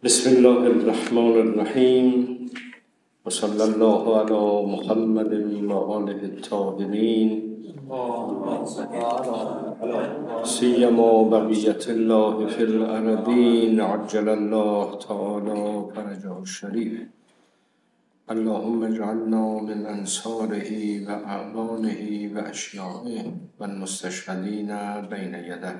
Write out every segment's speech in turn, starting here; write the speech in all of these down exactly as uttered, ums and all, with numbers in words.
بسم الله الرحمن الرحیم و صلی الله علی محمد و آله الطاهرین سیما بقیت الله فی الارضین عجل الله تعالی فرجه الشریف. اللهم اجعلنا من انصاره و اعوانه و اشیاعه و المستشهدین بین یده.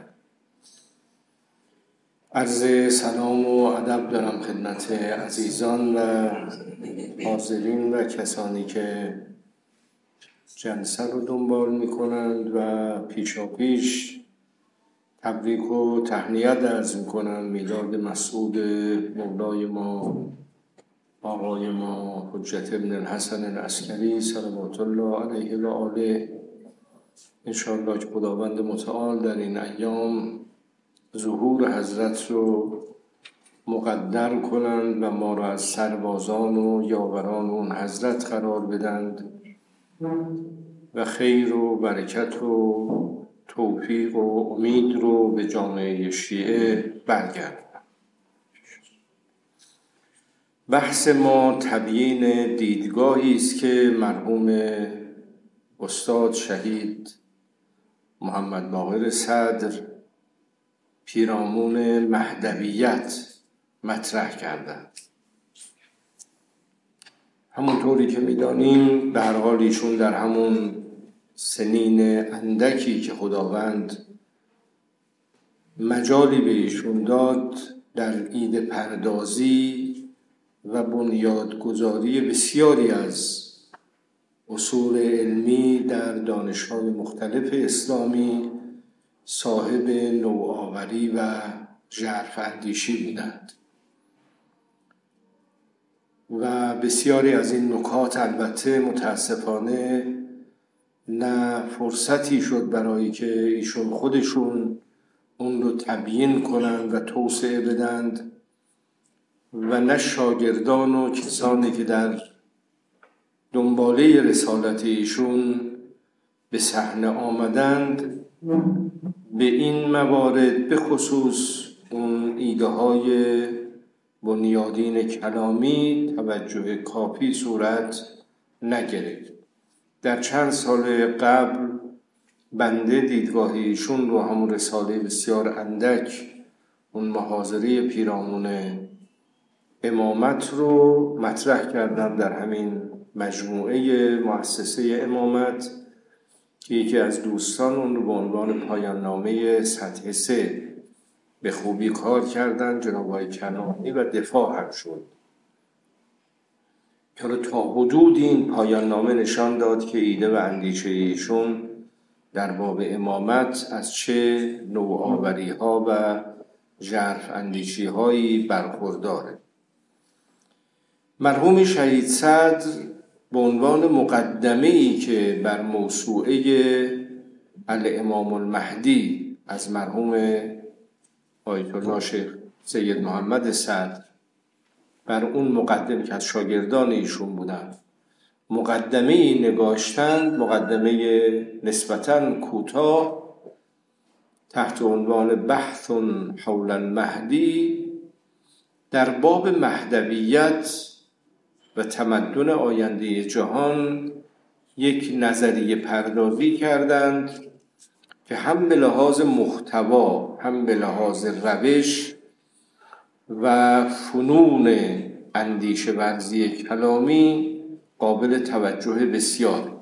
عرض سلام و ادب دارم خدمت عزیزان و حاضرین و کسانی که جلسه رو دنبال میکنند و پیشا پیش تبریک و تهنیت عرض میکنند میلاد مسعود مولای ما آقای ما حجت ابن الحسن العسکری صلوات الله علیه و آله. انشاءالله که خداوند متعال در این ایام ظهور حضرت رو مقدر کنند و ما را از سربازان و یاوران اون حضرت قرار بدند و خیر و برکت و توفیق و امید رو به جامعه شیعه برگردند. بحث ما تبیین دیدگاهی است که مرحوم استاد شهید محمد باقر صدر پیرامون مهدویت مطرح کردند. همونطوری که می‌دانیم به هر حال ایشون در همون سنین اندکی که خداوند مجالی به ایشون داد در ایده پردازی و بنیادگذاری بسیاری از اصول علمی در دانش‌های مختلف اسلامی صاحب نوآوری و ژرف اندیشی بودند و بسیاری از این نکات البته متاسفانه نه فرصتی شد برای که ایشون خودشون اون رو تبیین کنند و توسعه بدند و نه شاگردان و کسانی که در دنباله رسالت ایشون به صحنه آمدند به این موارد به خصوص اون ایده های بنیادین کلامی توجه کافی صورت نگرفت. در چند سال قبل بنده دیدگاه ایشون رو همون رساله بسیار اندک اون محاضره پیرامون امامت رو مطرح کردم در همین مجموعه مؤسسه امامت که یکی از دوستان اون رو به عنوان پایان نامه سطح سه به خوبی کار کردن، جناب آقای کنانی، و دفاع هم شد که تا حدود این پایان نامه نشان داد که ایده و اندیشه ایشون در باب امامت از چه نوآوری ها و ژرف اندیشی هایی برخورداره. مرحوم شهید صدر به عنوان مقدمه‌ای که بر موسوعه الامام المهدی از مرحوم آیت الله شیخ سید محمد صدر بر اون مقدمه که از شاگردان ایشون بودند مقدمه‌ای نگاشتند، مقدمه نسبتاً کوتاه تحت عنوان بحث حول المهدی در باب مهدویت و تمدن آینده جهان یک نظریه پردازی کردند که هم به لحاظ محتوا هم به لحاظ روش و فنون اندیشه ورزی کلامی قابل توجه بسیار.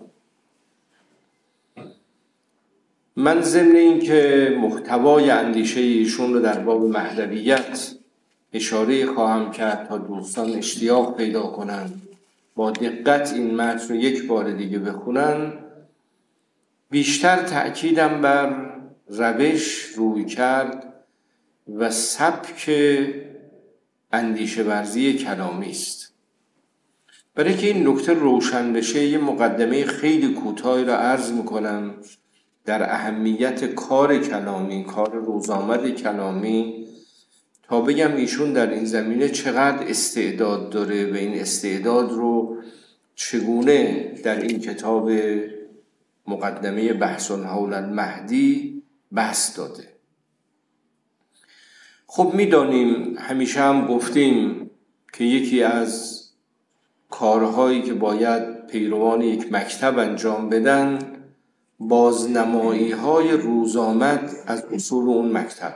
من ضمن این که محتوای اندیشه ایشون رو در باب مهدویت اشاره خواهم کرد تا دوستان اشتیاق پیدا کنند با دقت این متن رو یک بار دیگه بخونن، بیشتر تأکیدم بر روش، روی کرد و سبک اندیشه ورزی کلامی است. برای که این نکته روشن بشه یه مقدمه خیلی کوتاهی را عرض میکنم در اهمیت کار کلامی، کار روزآمد کلامی، تا بگم ایشون در این زمینه چقدر استعداد داره و این استعداد رو چگونه در این کتاب مقدمه بحث حول المهدی بحث داده. خب میدانیم، همیشه هم گفتیم که یکی از کارهایی که باید پیروان یک مکتب انجام بدن بازنمایی های روزآمد از اصول اون مکتب.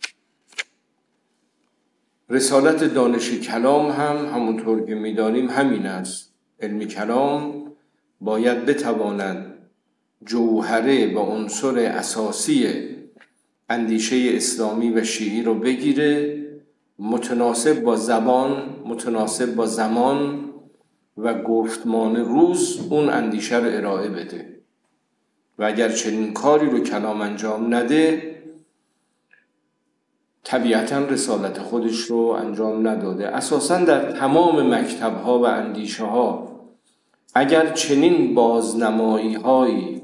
رسالت دانش کلام هم همونطور که میدانیم همین است. علم کلام باید بتواند جوهره و عنصر اساسی اندیشه اسلامی و شیعی رو بگیره، متناسب با زبان، متناسب با زمان و گفتمان روز اون اندیشه رو ارائه بده. و اگر چنین کاری رو کلام انجام نده، طبیعتاً رسالت خودش رو انجام نداده. اساساً در تمام مکتب‌ها و اندیشه‌ها اگر چنین بازنمایی‌هایی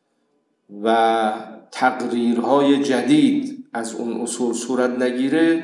و تقریرهای جدید از اون اصول صورت نگیره،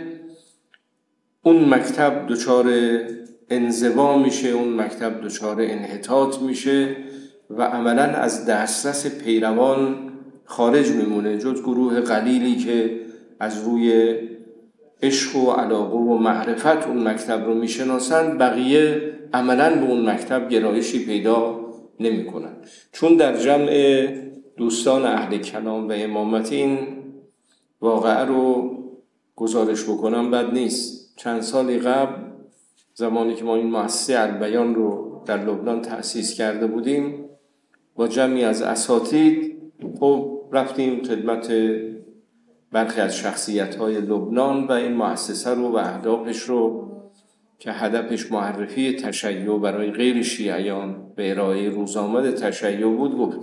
اون مکتب دچار انزوا میشه، اون مکتب دچار انحطاط میشه و عملاً از دسترس پیروان خارج میمونه، جز گروه قلیلی که از روی عشق و علاقه و معرفت اون مکتب رو میشناسن. بقیه عملاً به اون مکتب گرایشی پیدا نمی کنن. چون در جمع دوستان اهل کلام و امامت این واقعه رو گزارش بکنم بد نیست. چند سالی قبل زمانی که ما این مؤسسه البیان رو در لبنان تأسیس کرده بودیم، با جمعی از اساتید خب رفتیم خدمت برخی از شخصیت‌های لبنان و این مؤسسه رو و اهدافش رو که هدفش معرفی تشیع برای غیر شیعیان به ارائه روزآمد تشیع بود گفت.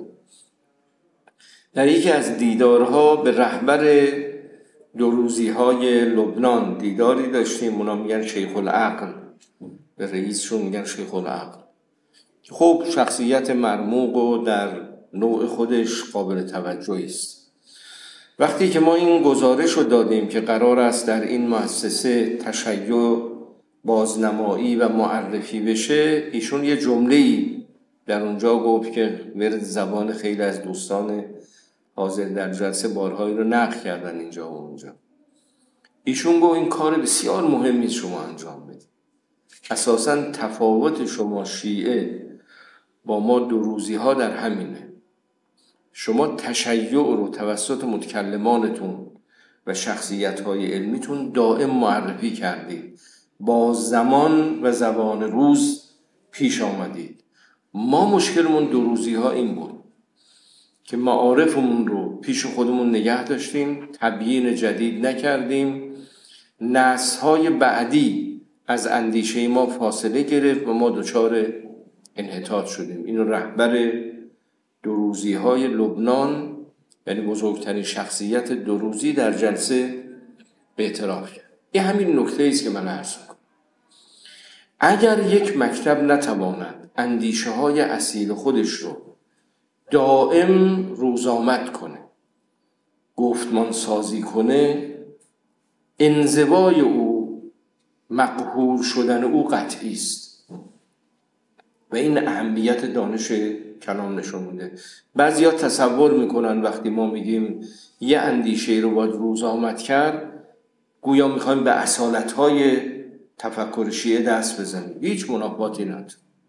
در یکی از دیدارها به رهبر دوروزی‌های لبنان دیداری داشتیم. اونا میگن شیخ العقل، به رئیسشون میگن شیخ العقل، که خب شخصیت مرموق و در نوع خودش قابل توجهی است. وقتی که ما این گزارش رو دادیم که قرار است در این مؤسسه تشیع بازنمایی و معرفی بشه، ایشون یه جمله‌ای در اونجا گفت که ورد زبان خیلی از دوستان حاضر در جلسه بارهایی رو نقل کردن اینجا و اونجا. ایشون گفت این کار بسیار مهمی شما انجام بدید. اساساً تفاوت شما شیعه با ما دروزی ها در همینه. شما تشیع رو توسط متکلمانتون و شخصیت‌های علمیتون دائم معرفی کردید، با زمان و زبان روز پیش آمدید. ما مشکلمون دروزی ها این بود که معارفمون رو پیش خودمون نگه داشتیم، تبیین جدید نکردیم، نسل‌های بعدی از اندیشه ما فاصله گرفت و ما دچار انحطاط شدیم. اینو رهبر دروزی های لبنان، یعنی بزرگترین شخصیت دروزی، در جلسه اعتراف کرد. این همین نکته است که من عرض می‌کنم. اگر یک مکتب نتواند اندیشه های اصیل خودش رو دائم روزآمد کنه، گفتمان سازی کنه، انزوای او، مقهور شدن او قطعی است و این اهمیت دانش کلام نشون میده. بعضیا تصور میکنن وقتی ما میگیم یه اندیشه رو باید روزآمد کرد، گویا میخوایم به اصالت‌های تفکر شیعه دست بزنیم. هیچ منافاتی نداره.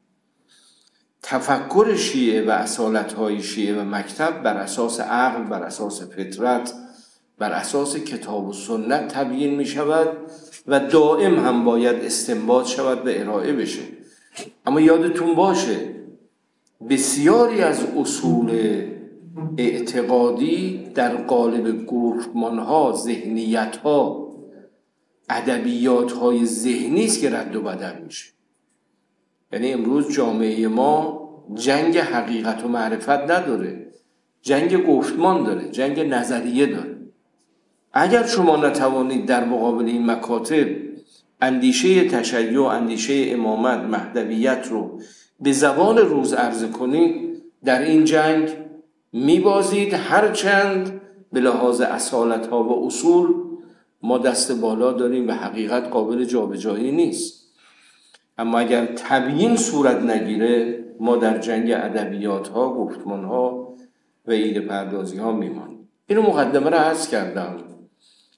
تفکر شیعه و اصالت‌های شیعه و مکتب بر اساس عقل، بر اساس فطرت، بر اساس کتاب و سنت تبیین میشود و دائم هم باید استنباط شود و ارائه بشه. اما یادتون باشه بسیاری از اصول اعتقادی در قالب گفتمان‌ها، ذهنیت‌ها، ادبیات‌های ذهنی است که رد و بدل میشه. یعنی امروز جامعه ما جنگ حقیقت و معرفت نداره، جنگ گفتمان داره، جنگ نظریه داره. اگر شما نتوانید در مقابل این مکاتب اندیشه تشیع، اندیشه امامت، مهدویت رو به زبان روز عرضه کنید، در این جنگ میبازید. هرچند به لحاظ اصالت‌ها و اصول ما دست بالا داریم و حقیقت قابل جابجایی نیست، اما اگر تبیین صورت نگیره ما در جنگ ادبیات‌ها، گفتمان‌ها و ایده پردازی‌ها میمانیم. اینو مقدمه را عرض کردم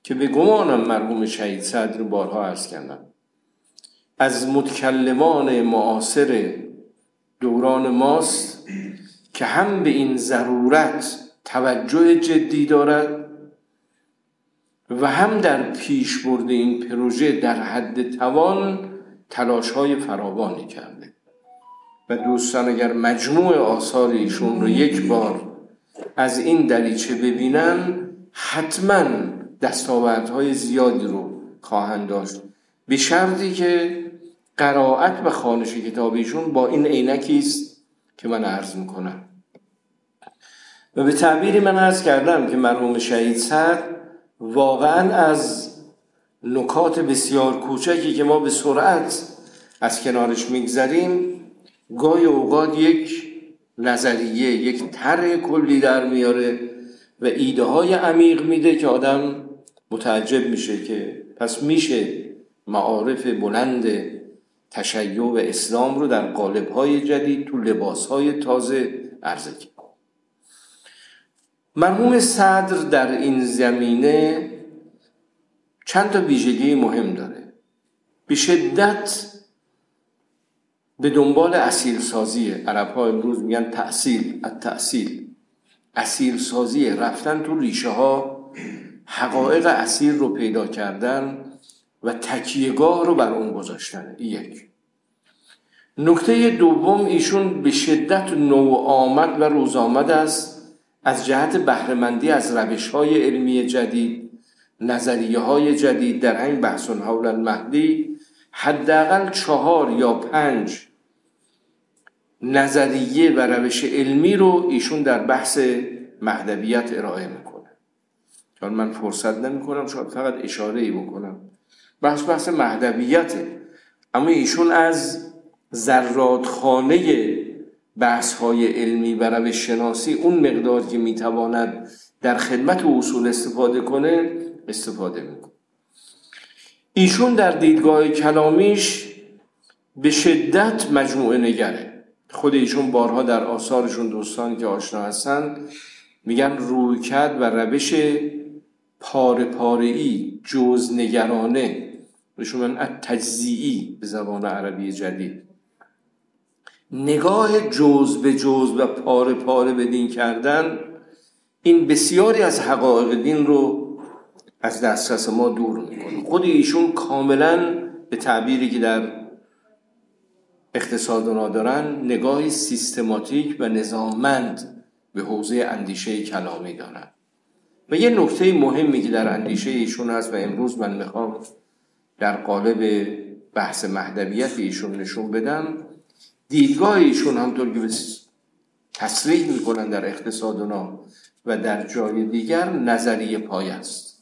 که به گمانم مرحوم شهید صدر بارها عرض کردم از متکلمان معاصر دوران ماست که هم به این ضرورت توجه جدی دارد و هم در پیش برد این پروژه در حد توان تلاش‌های فراوانی کرده. و دوستان اگر مجموع آثار ایشون رو یک بار از این دریچه ببینن حتما دستاوردهای زیادی رو خواهند داشت، به شرطی که قرائت و خوانش کتاب ایشون با این عینکی است که من عرض میکنم. و به تعبیری من عرض کردم که مرحوم شهید صدر واقعا از نکات بسیار کوچکی که ما به سرعت از کنارش میگذریم گاهی اوقات یک نظریه، یک طرح کلی در میاره و ایده های عمیق میده که آدم متعجب میشه که پس میشه معارف بلند تشیع و اسلام رو در قالب‌های جدید تو لباس‌های تازه عرضه کرد. مرحوم صدر در این زمینه چند تا ویژگی مهم داره. به شدت به دنبال اصیل سازیه. عرب‌ها امروز میگن تأصیل، التأصیل، اصیل سازیه، رفتن تو ریشه ها، حقایق اصیل رو پیدا کردن و تکیهگاه رو بر اون گذاشتن. یک. نکته دوم، ایشون به شدت نو آمد و روز آمد است از جهت بهره‌مندی از روش‌های علمی جدید، نظریه‌های جدید. در همین بحث حول المهدی حداقل چهار یا پنج نظریه و روش علمی رو ایشون در بحث مهدویت ارائه میکنه. چون من فرصت نمیکنم شاید فقط اشاره‌ای بکنم. بحث بحث مهدویته، اما ایشون از ذراتخانه بحث‌های علمی و روش شناسی اون مقدار که میتواند در خدمت اصول استفاده کنه استفاده میکنه. ایشون در دیدگاه کلامیش به شدت مجموعه نگره. خود ایشون بارها در آثارشون، دوستانی که آشنا هستن، میگن رویکرد و روش پاره پاره‌ای، جزءنگرانه، ایشون میگن تجزیعی به زبان عربی جدید، نگاه جزء به جزء و پاره پاره به دین کردن، این بسیاری از حقایق دین رو از دسترس ما دور میکنه. خود ایشون کاملا به تعبیری که در اقتصادنا دارن نگاهی سیستماتیک و نظاممند به حوزه اندیشه کلامی دارن. و یه نکته مهمی که در اندیشه ایشون هست و امروز من میخوام در قالب بحث مهدویت ایشون نشون بدم، دیدگاه ایشون همطور که تصریح میکنن در اقتصادنا و در جای دیگر نظریه پایه است.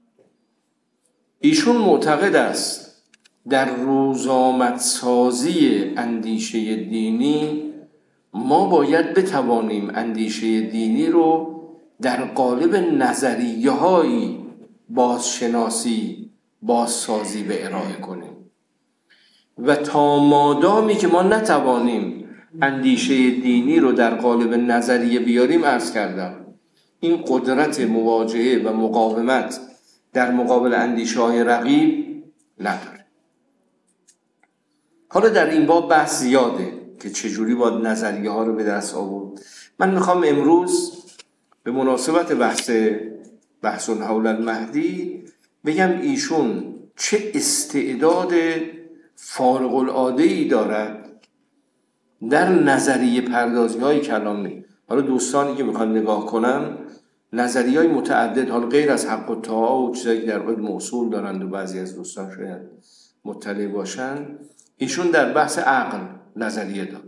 ایشون معتقد است در روزآمدسازی اندیشه دینی ما باید بتوانیم اندیشه دینی رو در قالب نظریه هایی بازشناسی، بازسازی به ارائه کنیم و تا مادامی که ما نتوانیم اندیشه دینی رو در قالب نظریه بیاریم، عرض کردم این قدرت مواجهه و مقاومت در مقابل اندیشه های رقیب نداره. حالا در این باب بحث زیاده که چجوری باید نظریه ها رو به دست آورد. من میخوام امروز به مناسبت بحث بحث حول المهدی بگم ایشون چه استعداد فارق العاده‌ای دارد در نظریه پردازی های کلامی. حالا دوستانی که میخوان نگاه کنن نظریه های متعدد، حالا غیر از حق و طاعه و چیزایی که در علم اصول دارند و بعضی از دوستان شاید مطلع باشن، ایشون در بحث عقل نظریه داد.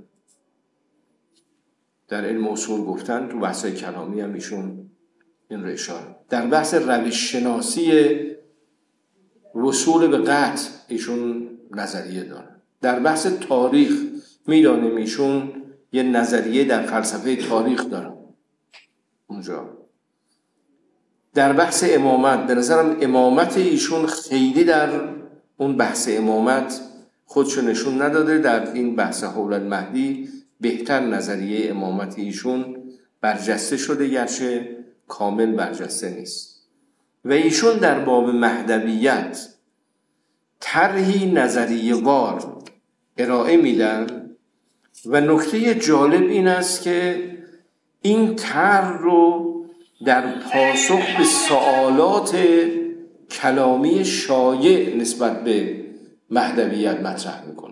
در علم اصول گفتن، تو بحث کلامی هم ایشون این رو اشاره. در بحث روش شناسی وصول به قطع ایشون نظریه داره. در بحث تاریخ میدانیم ایشون یه نظریه در فلسفه تاریخ داره اونجا. در بحث امامت، به نظرم امامت ایشون خیلی در اون بحث امامت خودشو نشون نداده. در این بحث حول المهدی بهتر نظریه امامت ایشون برجسته شده، گرچه کامل برجسته نیست. و ایشون در باب مهدویت طرحی نظریه وار ارائه میدن و نکته جالب این است که این طرح رو در پاسخ به سوالات کلامی شایع نسبت به مهدویت مطرح میکنه.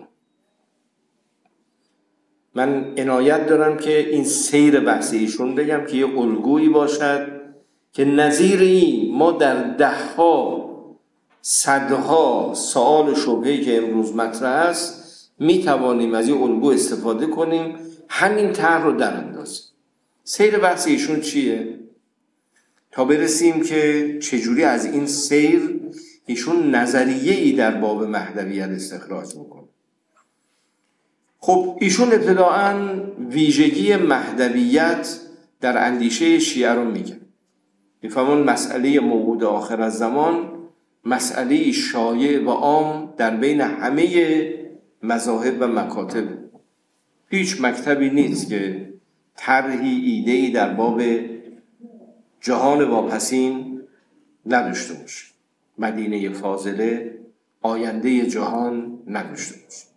من عنایت دارم که این سیر بحث ایشون بگم که یه الگویی باشد که نظیر این ما در دهها صدها سوال و شبهه‌ای که امروز مطرح است می توانیم از این الگو استفاده کنیم، همین طرح رو در اندازیم. سیر بحث ایشون چیه؟ تا برسیم که چجوری از این سیر ایشون نظریه‌ای در باب مهدویت استخراج میکنه. خب ایشون ابتداعاً ویژگی مهدویت در اندیشه شیعه رو میگن. میفهمون مسئله موعود آخر از زمان مسئله شایع و عام در بین همه مذاهب و مکاتب. هیچ مکتبی نیست که طرحی ایده‌ای در باب جهان واپسین نداشته باشه، مدینه فاضله، آینده جهان نداشته باشه.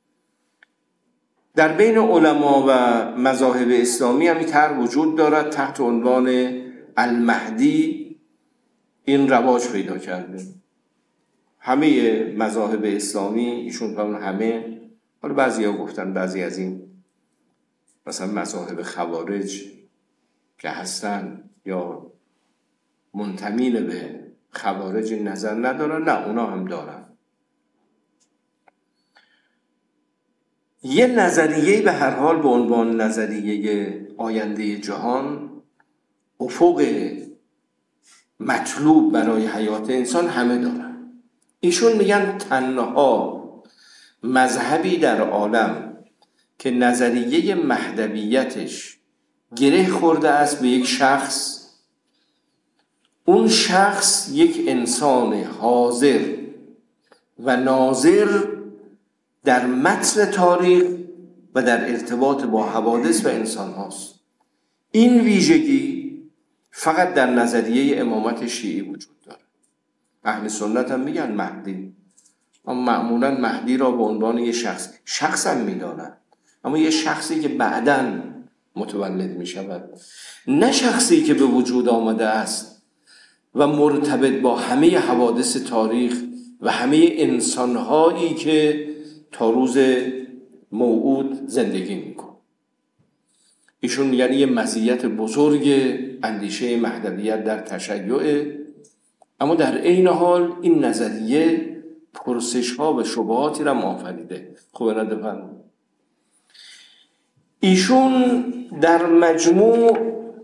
در بین علما و مذاهب اسلامی هم این طرح وجود دارد تحت عنوان المهدی. این رواج پیدا کرده. همه مذاهب اسلامی ایشون فرمون همه، حالا بعضی ها گفتن بعضی از این مثلا مذاهب خوارج که هستن یا منتمین به خوارج نظر ندارن، نه اونا هم دارن. یه نظریه به هر حال به عنوان نظریه آینده جهان، افق مطلوب برای حیات انسان همه دارن. ایشون میگن تنها مذهبی در عالم که نظریه مهدویتش گره خورده است به یک شخص، اون شخص یک انسان حاضر و ناظر در متن تاریخ و در ارتباط با حوادث و انسان هاست. این ویژگی فقط در نظریه امامت شیعی وجود داره. اهل سنت هم میگن مهدی، اما معمولا مهدی را به عنوان یه شخص شخص هم میدانن، اما یه شخصی که بعداً متولد میشود، نه شخصی که به وجود آمده است و مرتبط با همه حوادث تاریخ و همه انسانهایی که تا روز موعود زندگی میکن. ایشون میگن یه مزیت بزرگ اندیشه مهدویت در تشیعه، اما در عین حال این نظریه پرسش ها و شبهاتی را آفریده. خوبه ندفن ایشون در مجموع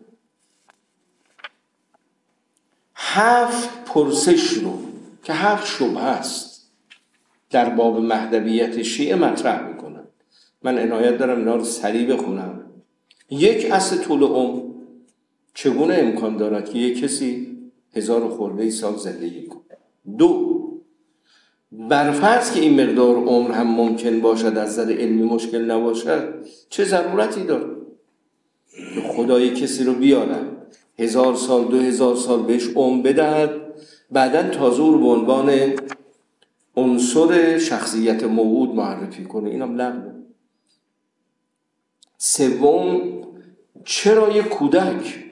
هفت پرسش رو که هفت شبهه است در باب مهدویت شیعه مطرح میکنن. من عنایت دارم اینا رو سریع بخونم. یک، اصل طول عمر. چگونه امکان دارد که یک کسی هزار و خورده سال زندگی کنه؟ دو، برفرض که این مقدار عمر هم ممکن باشد از نظر علمی مشکل نباشد، چه ضرورتی داره خدای کسی رو بیارن هزار سال دو هزار سال بهش عمر بدهد، بعداً تازه رو به عنوان عنصر شخصیت موعود معرفی کنه؟ اینم لغوه. سوم، چرا یک کودک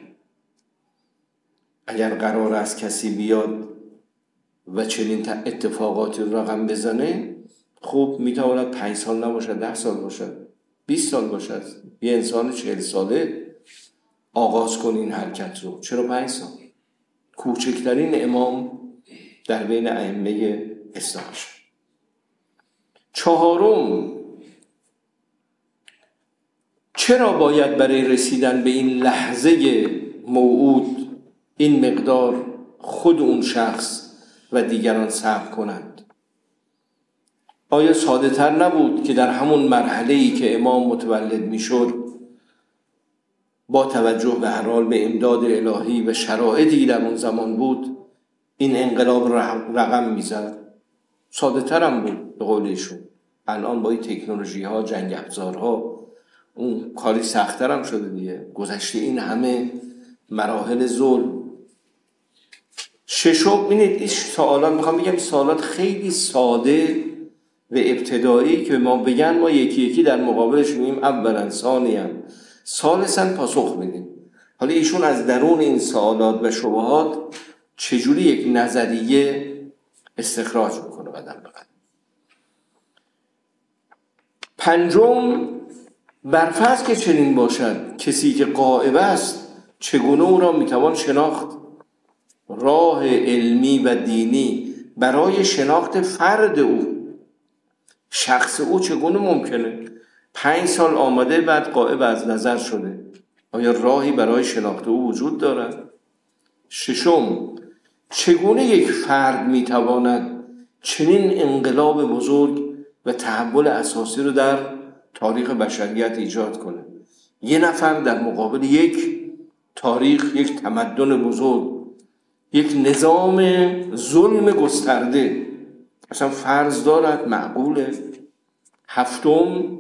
اگر قرار است کسی بیاد و چنین اتفاقاتی رقم بزنه، خب میتواند پنج سال نباشد، ده سال باشد، بیست سال باشد. یه انسان چهل ساله آغاز کن این حرکت رو، چرا پنج سال؟ کوچکترین امام در بین ائمه اسلام شد. چهارم، چرا باید برای رسیدن به این لحظه موعود این مقدار خود اون شخص و دیگران صبر کنند؟ آیا ساده تر نبود که در همون مرحله‌ای که امام متولد میشد با توجه به هر حال به امداد الهی و شرایطی در اون زمان بود این انقلاب رقم میزد؟ ساده تر هم بود به قول ایشون. الان با این تکنولوژی ها، جنگ افزارها، اون کاری سخت‌تر هم شده دیگه. گذشته این همه مراحل ظلم، ششم، ببینید این سوالات، میخوام بگم این سوالات خیلی ساده و ابتدایی که ما بگن ما یکی یکی در مقابلش میگیم اولا، ثانیا، ثالثا پاسخ میدیم. حالا ایشون از درون این سوالات و شبهات چجوری یک نظریه استخراج میکنه قدم به قدم. پنجم، برفرض که چنین باشد کسی که غائب است چگونه او را میتوان شناخت؟ راه علمی و دینی برای شناخت فرد او، شخص او چگونه ممکنه؟ پنج سال آمده بعد غائب از نظر شده، آیا راهی برای شناخت او وجود دارد؟ ششم، چگونه یک فرد میتواند چنین انقلاب بزرگ و تحول اساسی رو در تاریخ بشریت ایجاد کنه؟ یه نفر در مقابل یک تاریخ، یک تمدن بزرگ، یک نظام ظلم گسترده اصلا فرض دارد؟ معقوله؟ هفتم،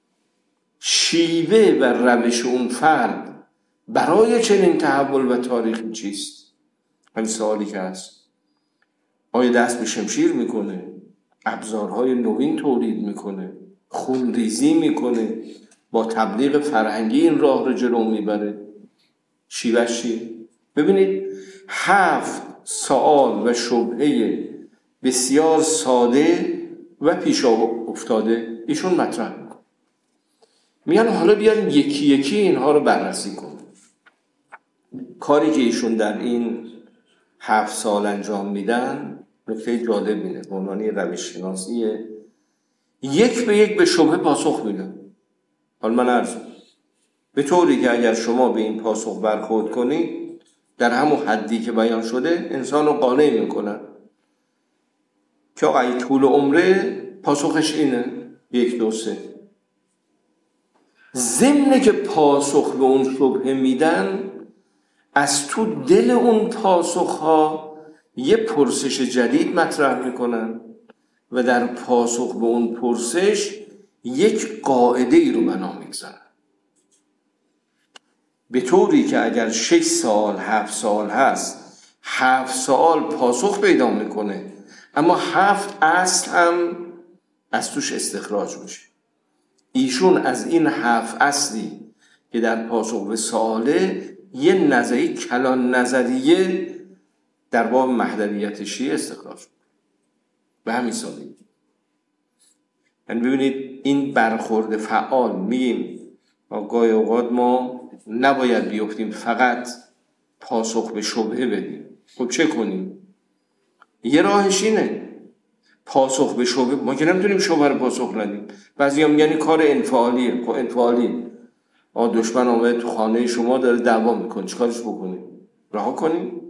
شیوه و روش اون فرد برای چنین تحول و تاریخی چیست؟ همین سوالی که هست. آیا دست به شمشیر میکنه؟ ابزارهای نوین تولید میکنه؟ خونریزی میکنه؟ با تبلیغ فرهنگی این راه رو جلو میبره؟ شیوهش چیه؟ ببینید هفت سوال و شبهه بسیار ساده و پیش افتاده ایشون مطرح میکنه. میگن حالا بیاریم یکی یکی اینها رو بررسی کنیم. کاری که ایشون در این هفت سال انجام میدن نکته جالب اینه، به عنوان روش شناسیه، یک به یک به شبهه پاسخ میدن. حالا من عرض به طوری که اگر شما به این پاسخ برخورد کنید در همون حدی که بیان شده انسان رو قانع میکنن که آقای طول عمره پاسخش اینه، یک دو سه. ضمن که پاسخ به اون شبهه میدن، از تو دل اون پاسخ ها یه پرسش جدید مطرح میکنن و در پاسخ به اون پرسش یک قاعده ای رو بنا میگذارن، به طوری که اگر شش سال هفت سال هست، هفت سال پاسخ پیدا میکنه، اما هفت اصل هم از توش استخراج میشه. ایشون از این هفت اصلی که در پاسخ به سواله یه نظریه کلان نظریه در باب مهدویت شیعه استخراج میکنه. به همین سالی. یعنی ببینید این برخورد فعال، میگیم گاهی اوقات ما نباید بیفتیم فقط پاسخ به شبهه بدیم. خب چه کنیم؟ یه راهش اینه، پاسخ به شبهه، ما که نمیتونیم شبهه رو پاسخ ندیم. بعضی هم یعنی کار انفعالیه. خب انفعالی آ دشمن آمده تو خانه شما داره دعوا میکنه، چیکارش بکنیم؟ رها کنیم؟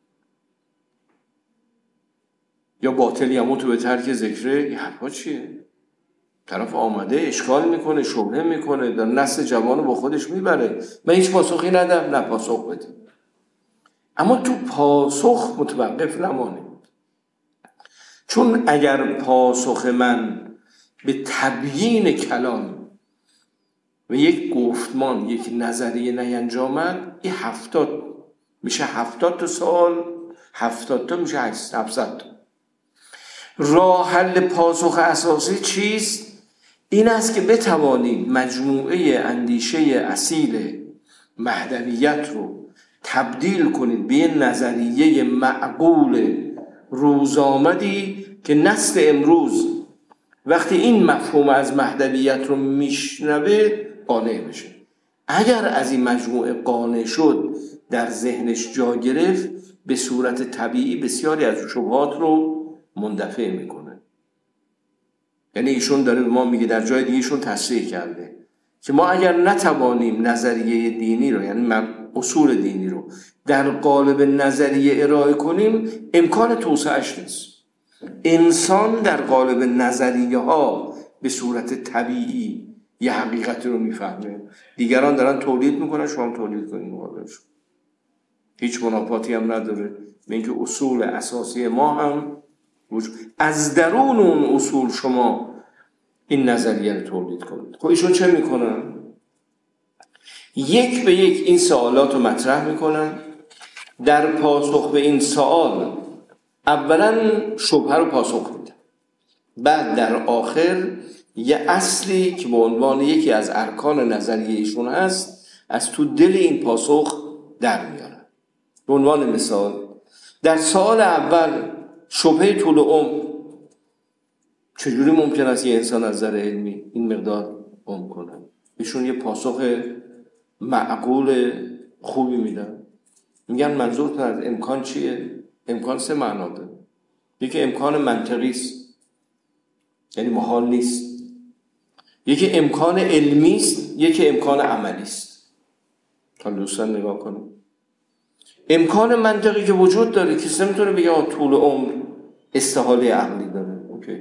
یا باطل یموت به ترک ذکره؟ یه حرفا چیه؟ طرف آمده اشکال میکنه، شبهه میکنه، در نسل جوانو با خودش میبره، من هیچ پاسخی ندم، نه پاسخ بدیم. اما تو پاسخ متوقف نمانیم، چون اگر پاسخ من به تبیین کلام و یک گفتمان، یک نظریه نینجامد، این هفتاد میشه هفتاد تا سوال، هفتاد تا میشه هفتصد تا. راه حل پاسخ اساسی چیست؟ این است که بتوانید مجموعه اندیشه اصیل مهدویت رو تبدیل کنید به یه نظریه معقول روزآمدی که نسل امروز وقتی این مفهوم از مهدویت رو میشنوه قانع بشه. اگر از این مجموعه قانع شد، در ذهنش جا گرفت، به صورت طبیعی بسیاری از شبهات رو مندفع میکنه. یعنی ایشون داره به ما میگه، در جای دیگه ایشون تصریح کرده که ما اگر نتوانیم نظریه دینی رو، یعنی اصول دینی رو در قالب نظریه ارائه کنیم، امکان توسعه‌اش نیست. انسان در قالب نظریه ها به صورت طبیعی یه حقیقت رو میفهمه، دیگران دارن تولید میکنن، شما هم تولید کنید مقابلش. هیچ منافاتی هم نداره به اینکه اصول اساسی ما هم وجود. از درون اون اصول شما این نظریه رو تولید کنید. خب ایشون چه میکنن؟ یک به یک این سوالات رو مطرح میکنن. در پاسخ به این سوال اولا شبهه رو پاسخ میدن، بعد در آخر یه اصلی که به عنوان یکی از ارکان نظریه ایشون هست از تو دل این پاسخ در میارن. به عنوان مثال در سوال اول شبهه طول عمر، چجوری ممکن است یه انسان از نظر علمی این مقدار عمر کنه؟ ایشون یه پاسخ معقول خوبی میدن، میگن منظورتون از امکان چیه؟ امکان سه معنا داره. یکی امکان منطقی است، یعنی محال نیست. یکی امکان علمی است، یکی امکان عملی است. تا دوستان نگاه کنیم. امکان منطقی که وجود داره، کسی نمیتونه بگه طول عمر استحاله عقلی داره. اوکی.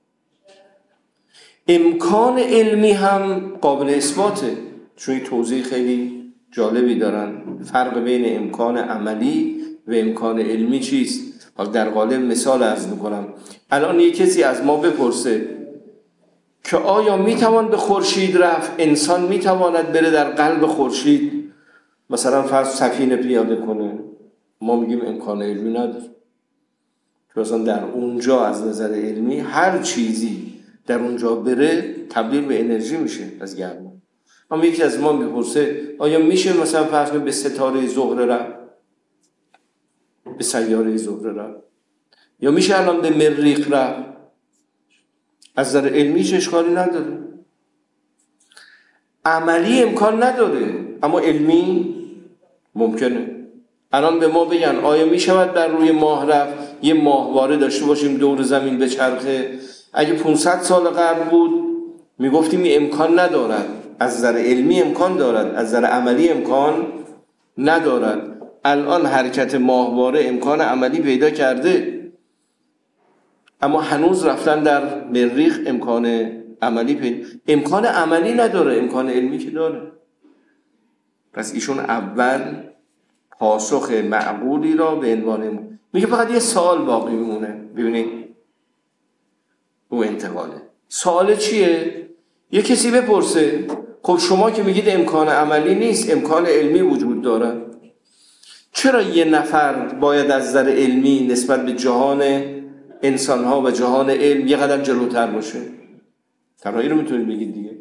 امکان علمی هم قابل اثباته، چون توضیح خیلی جالبی دارن. فرق بین امکان عملی و امکان علمی چیست؟ حالا در قالب مثال عرض میکنم. الان یک کسی از ما بپرسه که آیا میتوان به خورشید رفت؟ انسان میتواند بره در قلب خورشید مثلا فرض سفینه پیاده کنه؟ ما میگیم امکان علمی نداره، چون اصلا در اونجا از نظر علمی هر چیزی در اونجا بره تبدیل به انرژی میشه از گرما. اما یکی از ما میپرسه آیا میشه مثلا فرض به ستاره زهره رفت، به سیاره زهره رفت، یا میشه الان به مریخ رفت؟ از نظر علمیش اشکالی نداره. عملی امکان نداره اما علمی ممکنه. الان به ما بگن آیا میشود در روی ماه رفت، یه ماهواره داشته باشیم دور زمین بچرخه؟ اگه پانصد سال قبل بود میگفتیم این امکان ندارد. از نظر علمی امکان دارد، از نظر عملی امکان ندارد. الان حرکت ماهواره امکان عملی پیدا کرده، اما هنوز رفتن در مریخ امکان عملی پیدا امکان عملی نداره، امکان علمی که داره. پس ایشون اول پاسخ معقولی را به عنوان میگه فقط یه سوال باقی میمونه. ببینید او انتقاله. سوال چیه؟ یه کسی بپرسه خب شما که میگید امکان عملی نیست، امکان علمی وجود داره، چرا یه نفر باید از نظر علمی نسبت به جهان انسان‌ها و جهان علم یه قدم جلوتر باشه؟ تنهایی رو میتونید بگید دیگه.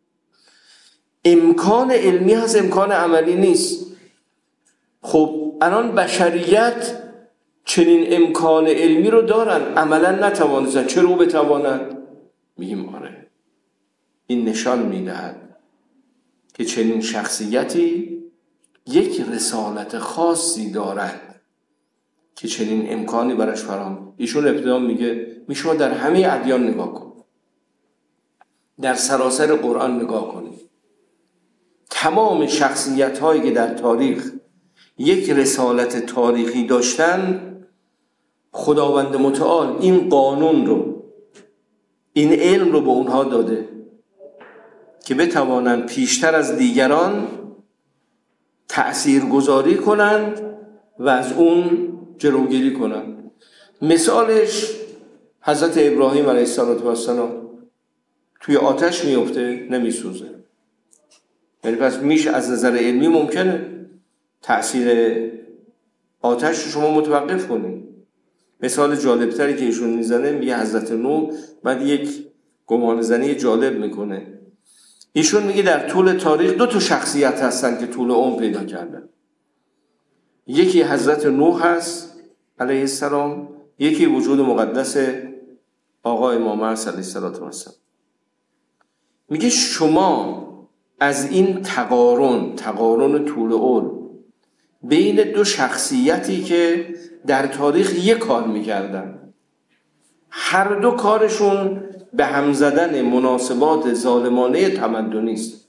امکان علمی هست، امکان عملی نیست. خب الان بشریت چنین امکان علمی رو دارن، عملا نتوانستن، چرا او بتواند؟ میگیم آره، این نشان میدهد که چنین شخصیتی یک رسالت خاصی دارد که چنین امکانی برش فراهم. ایشون ابتدا میگه میشما در همه ادیان نگاه کن، در سراسر قرآن نگاه کنید، تمام شخصیت هایی که در تاریخ یک رسالت تاریخی داشتن، خداوند متعال این قانون رو، این علم رو به اونها داده که بتوانند پیشتر از دیگران تأثیر گذاری کنند و از اون جلوگیری کنند. مثالش حضرت ابراهیم علیه السلام توی آتش میفته نمیسوزه. یعنی پس میشه از نظر علمی ممکنه تأثیر آتش رو شما متوقف کنید. مثال جالبتری که ایشون میزنه میگه حضرت نوح، بعد یک گمان زنی جالب میکنه. ایشون میگه در طول تاریخ دو تا شخصیت هستن که طول عمر پیدا کردن. یکی حضرت نوح هست علیه السلام، یکی وجود مقدس آقا امام علیه السلام. میگه شما از این تقارن تقارن طول عمر بین دو شخصیتی که در تاریخ یک کار میکردن، هر دو کارشون به هم زدن مناسبات ظالمانه تمدنی است.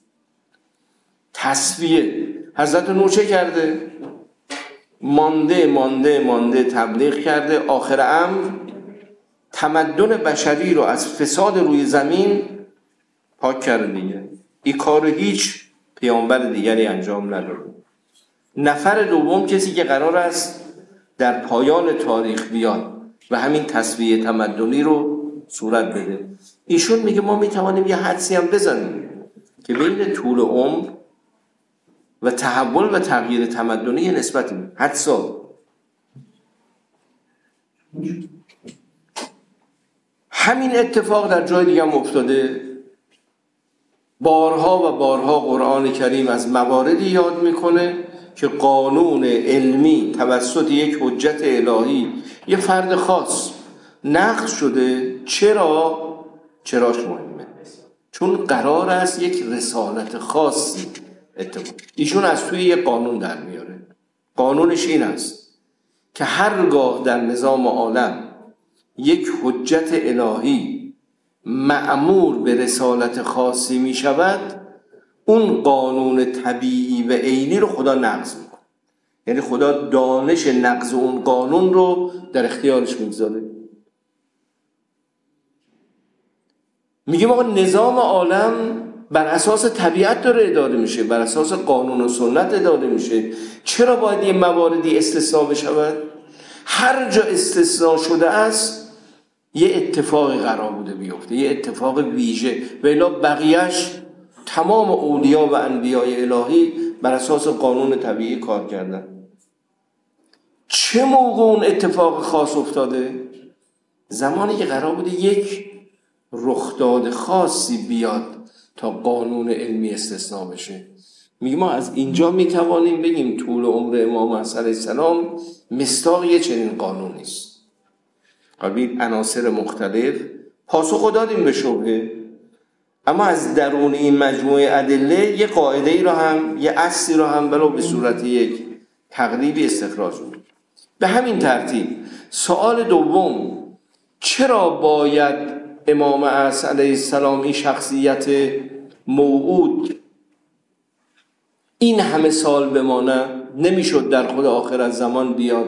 تصفیه. حضرت نوح چه کرده؟ مانده مانده مانده تبلیغ کرده، آخر امر تمدن بشری رو از فساد روی زمین پاک کرده دیگه. این کار هیچ پیامبر دیگری انجام نداده. نفر دوم کسی که قرار است در پایان تاریخ بیاد و همین تصفیه تمدنی رو صورت بده. ایشون میگه ما میتوانیم یه حدسی هم بزنیم که بین طول عمر و تحول و تغییر تمدنی یه نسبتی حدسا. همین اتفاق در جای دیگه هم افتاده. بارها و بارها قرآن کریم از مواردی یاد میکنه که قانون علمی توسط یک حجت الهی یه فرد خاص نقض شده. چرا؟ چراش مهمه؟ چون قرار است یک رسالت خاصی اتفاق ایشون از توی یک قانون در میاره. قانونش این است که هرگاه در نظام عالم یک حجت الهی مأمور به رسالت خاصی می شود، اون قانون طبیعی و عینی رو خدا نقض میکنه. یعنی خدا دانش نقض اون قانون رو در اختیارش میگذاره. میگیم آقا نظام عالم بر اساس طبیعت داره اداره میشه، بر اساس قانون و سنت اداره میشه. چرا باید یه مواردی استثناء بشود؟ هر جا استثناء شده است یه اتفاقی قرار بوده بیفته، یه اتفاق ویژه. و الا بقیهش تمام اولیا و انبیای الهی بر اساس قانون طبیعی کار کردن. چه موقع اون اتفاق خاص افتاده؟ زمانی که قرار بوده یک رخداد خاصی بیاد تا قانون علمی استثناء بشه. میگه ما از اینجا میتوانیم بگیم طول عمر امام حسن علیه السلام مصداق یه چنین قانونی است. قبیل عناصر مختلف پاسخ دادیم به شبهه، اما از درون این مجموعه ادله یه قاعده ای رو هم، یه اصلی رو هم ولو به صورت یک تقریبی استخراج کنیم. به همین ترتیب سوال دوم، چرا باید امام حسن علیه السلام این شخصیت موعود این همه سال بمانه؟ نمیشد در خود آخر از زمان بیاد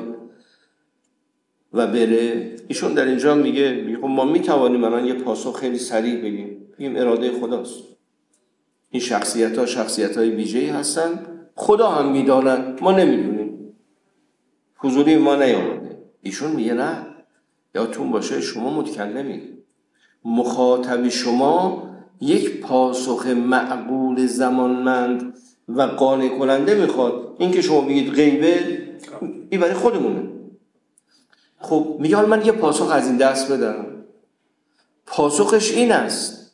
و بره؟ ایشون در اینجا میگه میگه ما میتوانیم الان یه پاسخ خیلی صریح بگیم، بگیم اراده خداست. این شخصیت ها شخصیت های ویژه‌ای هستن، خدا هم میداند، ما نمیدونیم، حضوری ما نیامده. ایشون میگه نه، یادتون باشه شما متکلمید، مخاطب شما یک پاسخ معقول زمانمند و قانع کننده میخواد. این که شما بگید غیبه، این برای خودمونه. خب میگه حالا من یه پاسخ از این دست بدم. پاسخش این است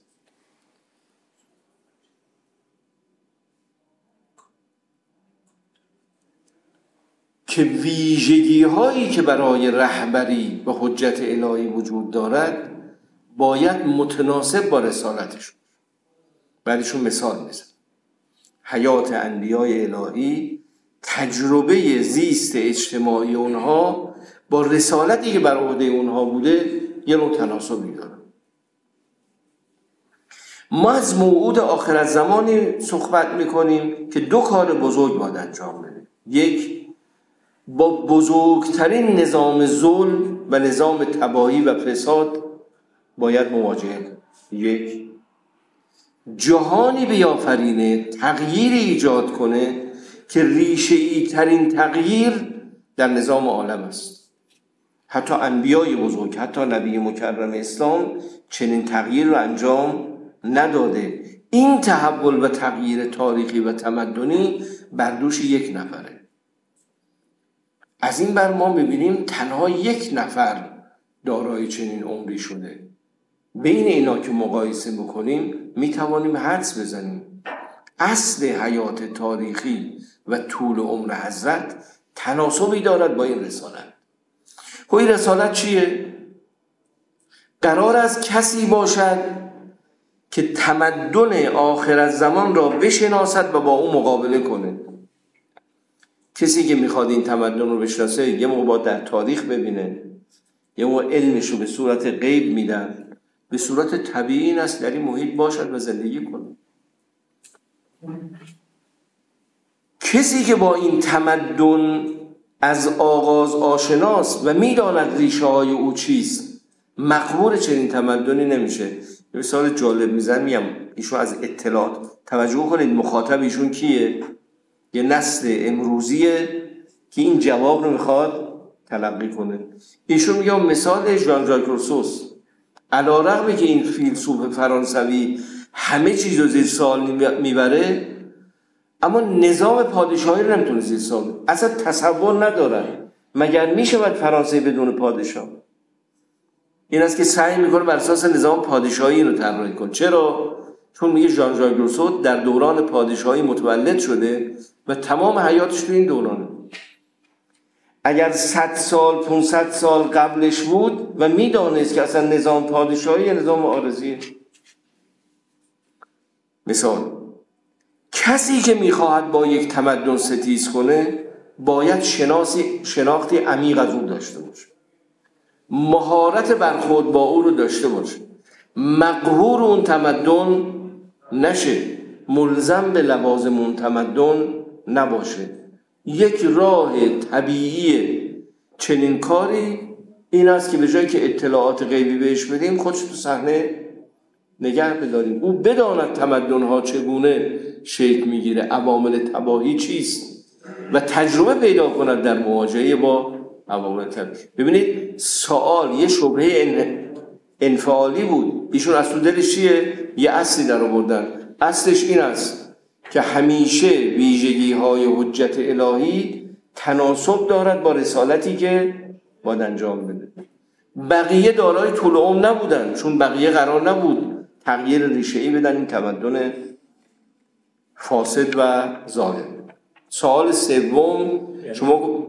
که ویژگی هایی که برای رهبری و حجت الهی وجود دارد باید متناسب با رسالتشون. بعدشون مثال میزن. حیات انبیای الهی، تجربه زیست اجتماعی اونها با رسالتی که بر عهده اونها بوده یه نوع تناسبی داره. ما از موعود آخر الزمانی صحبت میکنیم که دو کار بزرگ باید انجام بده. یک، با بزرگترین نظام ظلم و نظام تباهی و فساد باید مواجهه. یک، جهانی بیافرینه، تغییری ایجاد کنه که ریشه‌ای ترین تغییر در نظام عالم است. حتی انبیای بزرگ، حتی نبی مکرم اسلام چنین تغییر رو انجام نداده. این تحول و تغییر تاریخی و تمدنی بر دوش یک نفره. از این بر ما میبینیم تنها یک نفر دارای چنین عمری شده. بین اینا که مقایسه بکنیم میتوانیم حدس بزنیم اصل حیات تاریخی و طول عمر حضرت تناسبی دارد با این رسالت. خب این رسالت چیه؟ قرار است کسی باشد که تمدن آخر الزمان را بشناسد و با او مقابله کنه. کسی که میخواد این تمدن رو بشناسه یه موقع باید در تاریخ ببینه، یه موقع علمش رو به صورت غیب میدن، به صورت طبیعی این است در این محیط باشد و زندگی کنه. کسی که با این تمدن از آغاز آشناست و میداند ریشه های او چیست، مقبول چنین تمدنی نمیشه. یه مثال جالب میزنم، میگم ایشون از اطلاعات توجه کنید، مخاطب ایشون کیه؟ یه نسل امروزیه که این جواب رو میخواد تلقی کنه. ایشون میگه مثال ژان ژاک روسو، علی‌رغم که این فیلسوف فرانسوی همه چیز رو زیر سوال میبره، اما نظام پادشاهی رو نمیتونه زیر سوال، اصلا تصور ندارن. مگر میشود فرانسه بدون پادشاه؟ این است که سعی میکنه بر اساس نظام پادشاهی اینو طراحی کنه. چرا؟ چون میگه ژان ژاک روسو در دوران پادشاهی متولد شده و تمام حیاتش تو این دورانه. اگر صد سال پانصد سال قبلش بود و میدانست که اصلا نظام پادشاهی نظام عارضیه. مثال، کسی که میخواهد با یک تمدن ستیز کنه باید شناسی شناختی عمیق از اون داشته باشه، مهارت برخورد با او رو داشته باشه، مقهور اون تمدن نشه، ملزم به لوازم اون تمدن نباشه. یک راه طبیعی چنین کاری این است که به جایی که اطلاعات غیبی بهش بدیم خودش تو صحنه نگه بداریم. او بداند تمدن‌ها چگونه شکل میگیره، عوامل تباهی چیست و تجربه پیدا کند در مواجهه با عوامل تباهی. ببینید سوال یه شبهه انفعالی بود، ایشون اصل دلش چیه؟ یه اصلی در آوردن. اصلش این است که همیشه ویژگی های حجت الهی تناسب دارد با رسالتی که باید انجام بده. بقیه دارای طول عمر نبودن، چون بقیه قرار نبود تغییر ریشه‌ای بدن این تمدن فاسد و ظالم. سوال سوم شما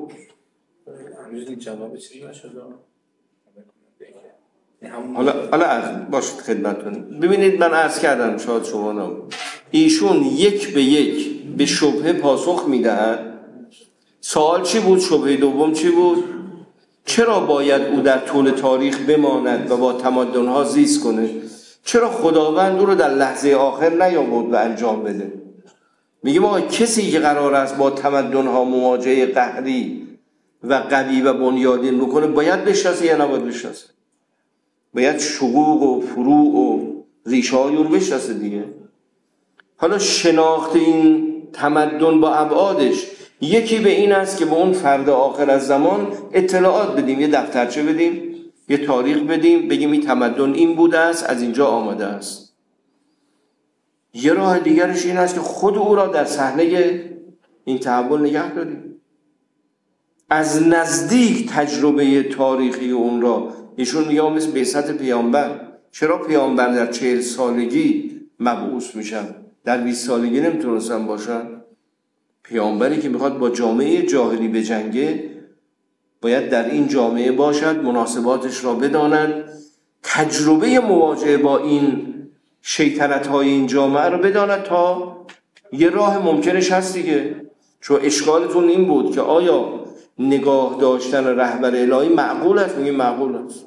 حالا حالا عرض باشید خدمتتون. ببینید من عرض کردم شاید شما نبود، ایشون یک به یک به شبهه پاسخ میدهد. سوال چی بود؟ شبهه دوم چی بود؟ چرا باید او در طول تاریخ بماند و با تمدن‌ها زیست کنه؟ چرا خداوند او رو در لحظه آخر نیاورد و انجام بده؟ میگه ما کسی که قرار است با تمدن‌ها مواجهه قهری و قوی و بنیادین بکنه باید بشناسه یا نباید بشناسه؟ باید شقوق و فروع و ریشه های رو بشناسه دیگه. حالا شناخت این تمدن با ابعادش یکی به این است که به اون فرد آخر از زمان اطلاعات بدیم، یه دفترچه بدیم، یه تاریخ بدیم، بگیم این تمدن این بوده است، از اینجا آمده است. یه راه دیگرش این است که خود او را در صحنه این تحول نگه داریم، از نزدیک تجربه تاریخی اون را. ایشون میگه مثل بعثت پیامبر. چرا پیامبر در چهل سالگی مبعوث میشن، در بیست سالگی نمیتونستن باشن؟ پیامبری که میخواد با جامعه جاهلی بجنگه باید در این جامعه باشد، مناسباتش را بداند، تجربه مواجهه با این شیطنت های این جامعه را بداند تا یه راه ممکنش هست دیگه. چون اشکالتون این بود که آیا نگاه داشتن رهبر الهی معقول است؟ میگه معقول است.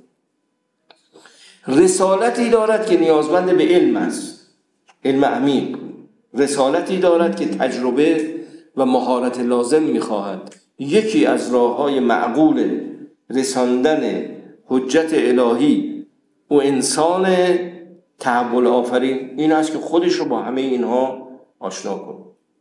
رسالتی دارد که نیازمند به علم است، علم عمیق. رسالتی دارد که تجربه و مهارت لازم میخواهد. یکی از راه‌های معقول رساندن حجت الهی و انسان تحول آفرین این است که خودش رو با همه اینها آشنا کنه.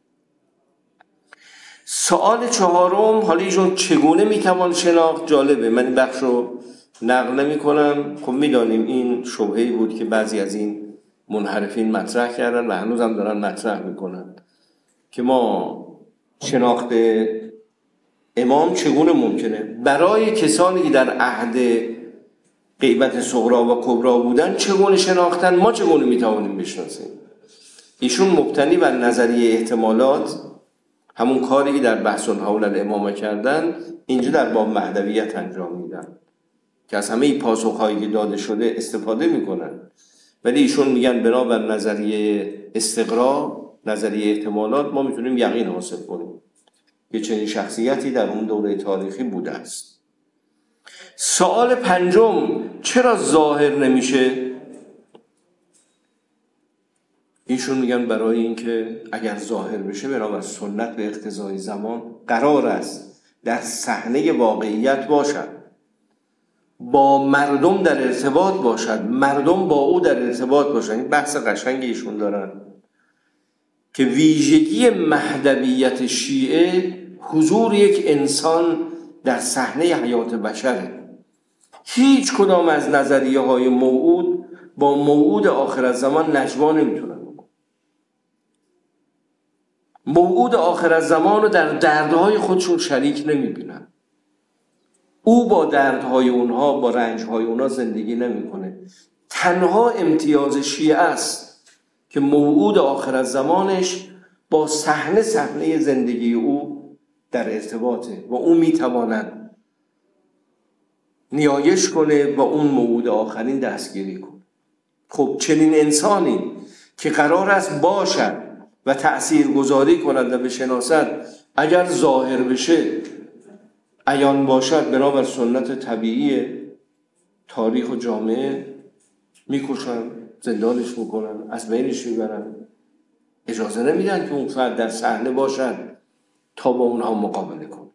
سوال چهارم، حالا ایشون چگونه میتوان شناخت؟ جالبه، من این بخش رو نقل نمی کنم. خب میدانیم این شبهه‌ای بود که بعضی از این منحرفین مطرح کردن و هنوز هم دارن مطرح میکنن که ما شناخت امام چگونه ممکنه. برای کسانی که در عهد غیبت صغری و کبری بودن چگونه شناختن، ما چگونه میتوانیم بشناسیم؟ ایشون مبتنی بر نظریه احتمالات، همون کاری که در بحث حول الامامه کردن، اینجا در باب مهدویت انجام میدن که از همه پاسخهایی که داده شده استفاده میکنن. ولی ایشون میگن بنابر نظریه استقرا، نظریه احتمالات، ما میتونیم یقین حاصل کنیم که چنین شخصیتی در اون دوره تاریخی بوده است. سوال پنجم، چرا ظاهر نمیشه؟ ایشون میگن برای اینکه اگر ظاهر بشه بنابر سنت به اقتضای زمان قرار است در صحنه واقعیت باشد، با مردم در ارتباط باشد، مردم با او در ارتباط باشد. این بحث قشنگی ایشون دارن که ویژگی مهدویت شیعه حضور یک انسان در صحنه حیات بشره. هیچ کدام از نظریه های موعود با موعود آخر الزمان نجوا نمیتونن. موعود آخر الزمان رو در دردهای خودشون شریک نمیبینن. او با دردهای اونها، با رنجهای اونها زندگی نمیکنه. تنها امتیاز شیعه است که موعود آخر زمانش با صحنه صحنه زندگی او در ارتباطه و او میتواند نیایش کنه و اون موعود آخرین دستگیری کنه. خب چنین انسانی که قرار است باشد و تأثیر گذاری کند و بشناسد، اگر ظاهر بشه عیان باشد، بنابر سنت طبیعی تاریخ و جامعه میکشن، زندانش میکنن، از بینش میبرن، اجازه نمیدن که اون فرد در صحنه باشد تا با اونها مقابله کن.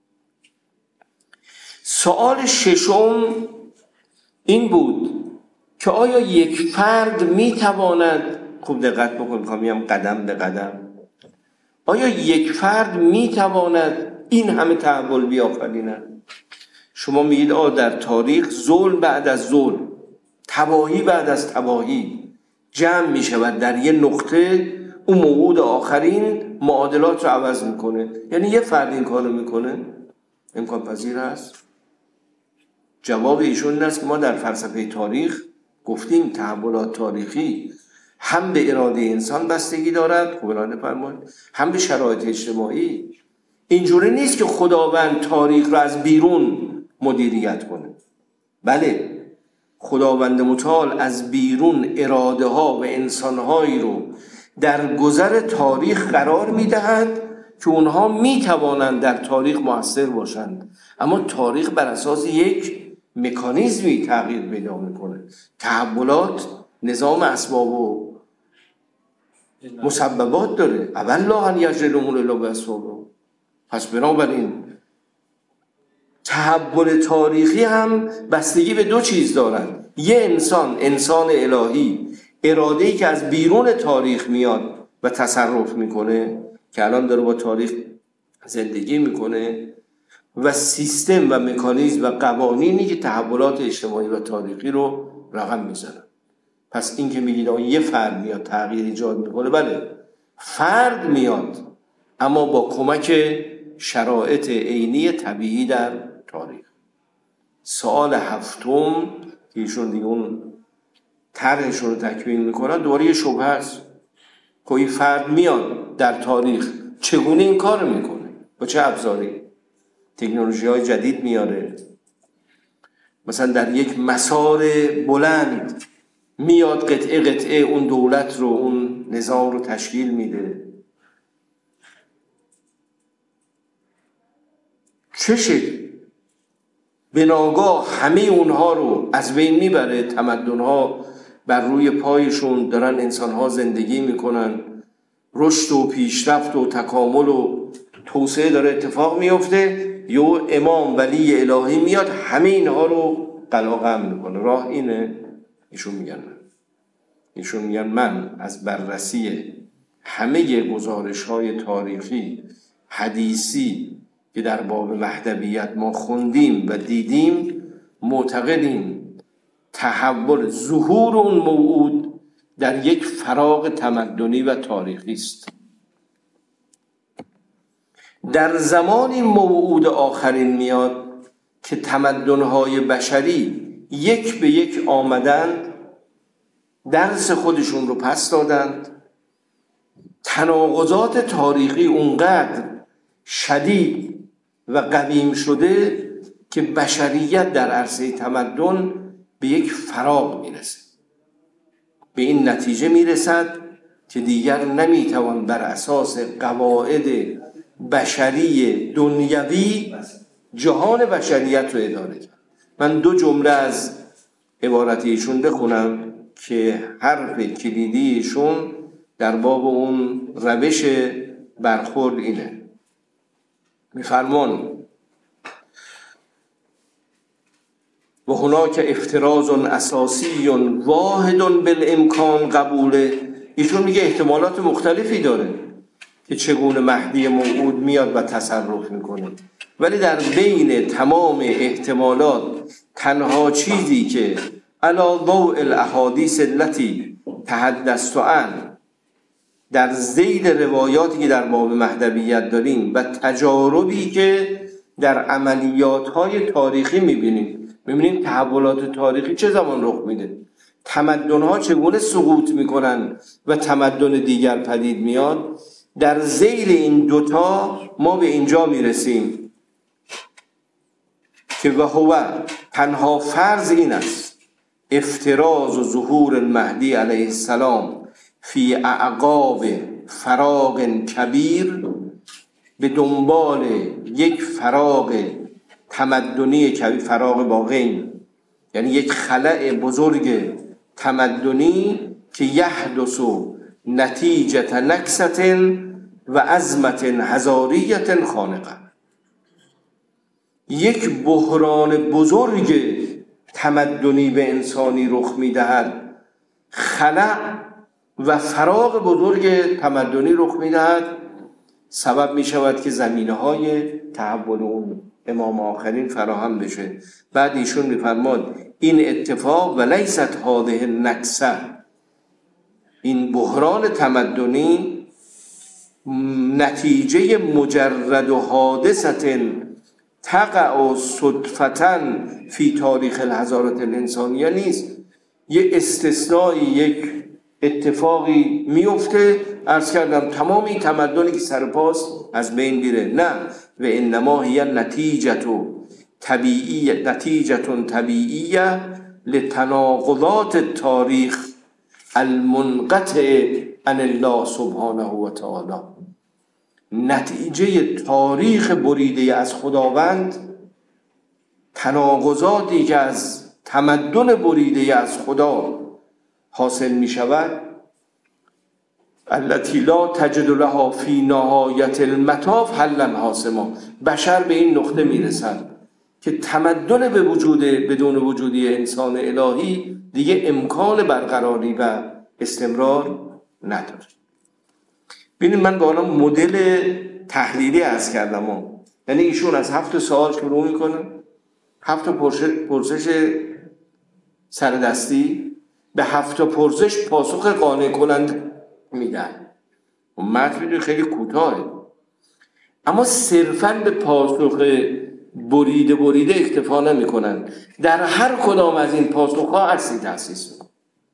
سوال ششم این بود که آیا یک فرد میتواند، خوب دقت بکنید که میگم قدم به قدم، آیا یک فرد میتواند این همه تحول بیافریند؟ شما میگید آه در تاریخ ظلم بعد از ظلم، تباهی بعد از تباهی جمع میشود در یه نقطه، اون موعود آخرین معادلات رو عوض میکنه. یعنی یه فرد این کارو میکنه؟ امکان پذیر است؟ جواب ایشون این است که ما در فلسفه تاریخ گفتیم تحولات تاریخی هم به اراده انسان بستگی دارد، خوب اراده فرمایید، هم به شرایط اجتماعی. اینجوری نیست که خداوند تاریخ رو از بیرون مدیریت کنه. بله، خداوند متعال از بیرون اراده ها و انسان هایی رو در گذر تاریخ قرار میدهد که اونها میتوانند در تاریخ مؤثر باشند، اما تاریخ بر اساس یک مکانیزمی تغییر پیدا میکنه. تحولات نظام اسباب و مسببات داره. اول لا ان یجری الامور الا باسباب. پس بنابراین تحول تاریخی هم بستگی به دو چیز دارند. یه انسان، انسان الهی، اراده‌ای که از بیرون تاریخ میاد و تصرف میکنه که الان داره با تاریخ زندگی میکنه، و سیستم و مکانیزم و قوانینی که تحولات اجتماعی و تاریخی رو رقم میزنن. پس این که میگید آن یه فرد میاد تغییر ایجاد میکنه، بله فرد میاد، اما با کمک شرایط عینی طبیعی در تاریخ. سوال هفتم که ایشون دیگه اون طرحشون رو تکمیل میکنن، دوباره یه شبهه است که این فرد میاد در تاریخ چگونه این کار میکنه، با چه ابزاری؟ تکنولوژی های جدید میاره، مثلا در یک مسار بلند میاد قطعه قطعه اون دولت رو، اون نظام رو تشکیل میده. چه شکل به ناگاه همه اونها رو از بین میبره، تمدنها بر روی پایشون دارن انسانها زندگی میکنن، رشد و پیشرفت و تکامل و توسعه داره اتفاق میفته، یه امام ولی الهی میاد همه اینها رو قلقم میکنه. راه اینه؟ ایشون میگن من ایشون میگن من از بررسی همه گزارش های تاریخی حدیثی که در باب وحدویت ما خوندیم و دیدیم، معتقدیم تحول ظهور اون موعود در یک فراغ تمدنی و تاریخی است. در زمان این موعود آخرین میاد که تمدن‌های بشری یک به یک آمدند، درس خودشون رو پس دادند، تناقضات تاریخی اونقدر شدید و قویم شده که بشریت در عرصه تمدن به یک فراغ میرسه، به این نتیجه میرسد که دیگر نمیتوان بر اساس قواعد بشری دنیوی جهان بشریت رو اداره کرد. من دو جمله از عبارت ایشون بخونم که حرف کلیدی ایشون در باب اون روش برخورد اینه. میفرمان و هناک افتراض اساسی واحد بالامکان قبوله. ایشون میگه احتمالات مختلفی داره که چگونه مهدی موعود میاد و تصرف میکنه، ولی در بین تمام احتمالات تنها چیزی که علی ضوء الاحادیث التي تحدثت عنها، در ذیل روایاتی که در باب مهدویت داریم و تجاربی که در عملیات های تاریخی میبینیم. میبینیم تحولات تاریخی چه زمان رخ میده، تمدن ها چگونه سقوط میکنن و تمدن دیگر پدید میاد. در ذیل این دوتا ما به اینجا میرسیم که و هو تنها فرض این است افتراض و ظهور المهدی علیه السلام فی اعقاب فراغ کبیر، به دنبال یک فراغ تمدنی کبیر، فراغ باقی، یعنی یک خلأ بزرگ تمدنی که یحدث نتیجت نکست و عظمت هزاریت خانقه، یک بحران بزرگ تمدنی به انسانی رخ میدهد، خلأ و فراغ بزرگ تمدنی رخ میدهد، سبب میشود که زمینه های تحول اون امام آخرین فراهم بشه. بعد ایشون میفرماد این اتفاق و لیست هذه النکسه، این بحران تمدنی نتیجه مجرد و حادثه تقع صدفة فی تاریخ الحضارت الانسانیه نیست، یک استثنایی، یک اتفاقی میفته، عرض کردم تمام این تمدنی که سرپاس از بین میره. نه، و انما هی نتیجه طبیعی نتیجه طبیعیه لتناقضات تاریخ المنقطع عن الله سبحانه و تعالی، نتیجه تاریخ بریده از خداوند، تناقضاتی که از تمدن بریده از خدا حاصل می شود، التي لا تجد لها فی نهایت المطاف حلا حاسما. بشر به این نقطه می رسد که تمدن به وجود بدون وجودی انسان الهی دیگه امکان برقراری و استمرار نداره. ببینید من با الان مدل تحلیلی عرض کردم، یعنی ایشون از هفت سوال شروع میکنه، هفت پرسش سردستی، به هفت پرسش پاسخ قانع کننده میدن و متن خیلی کوتاهه، اما صرفاً به پاسخ بریده بریده اکتفا نمیکنن، در هر کدام از این پاسخها اصلی تأسیس میکنن.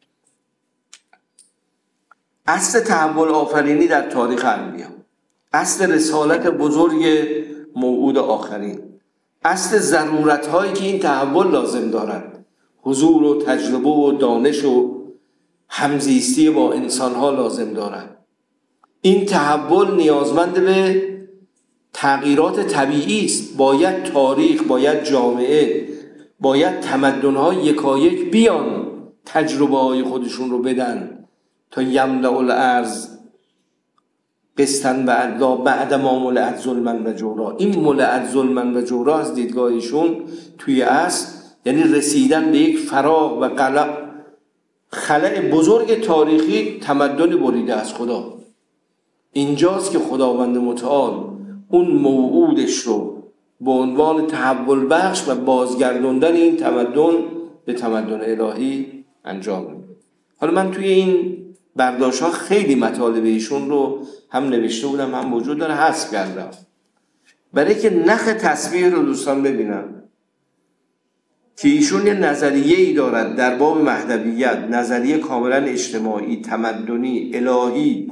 اصل تحول آفرینی در تاریخ انبیا، اصل رسالت بزرگ موعود آخرین، اصل ضرورت هایی که این تحول لازم دارد، حضور و تجربه و دانش و همزیستی با انسان ها لازم دارد. این تحول نیازمند به تغییرات طبیعی است. باید تاریخ، باید جامعه، باید تمدن ها یکایک بیان تجربه های خودشون رو بدن تا یملأ الارض قسطن و عدلا بعد ما ملئت ظلما و جورا. این ملئت ظلما و جورا از دیدگاهشون توی اصل یعنی رسیدن به یک فراغ و خلأ بزرگ تاریخی، تمدن بریده از خدا. اینجاست که خداوند متعال اون موعودش رو به عنوان تحول بخش و بازگردوندن این تمدن به تمدن الهی انجام میده. حالا من توی این برداشت ها خیلی مطالب ایشون رو هم نوشته بودم هم موجود داره، حذف کردم برای که نخ تصویر رو دوستان ببینم که ایشون یه نظریه ای دارد در باب مهدویت، نظریه کاملا اجتماعی، تمدنی، الهی.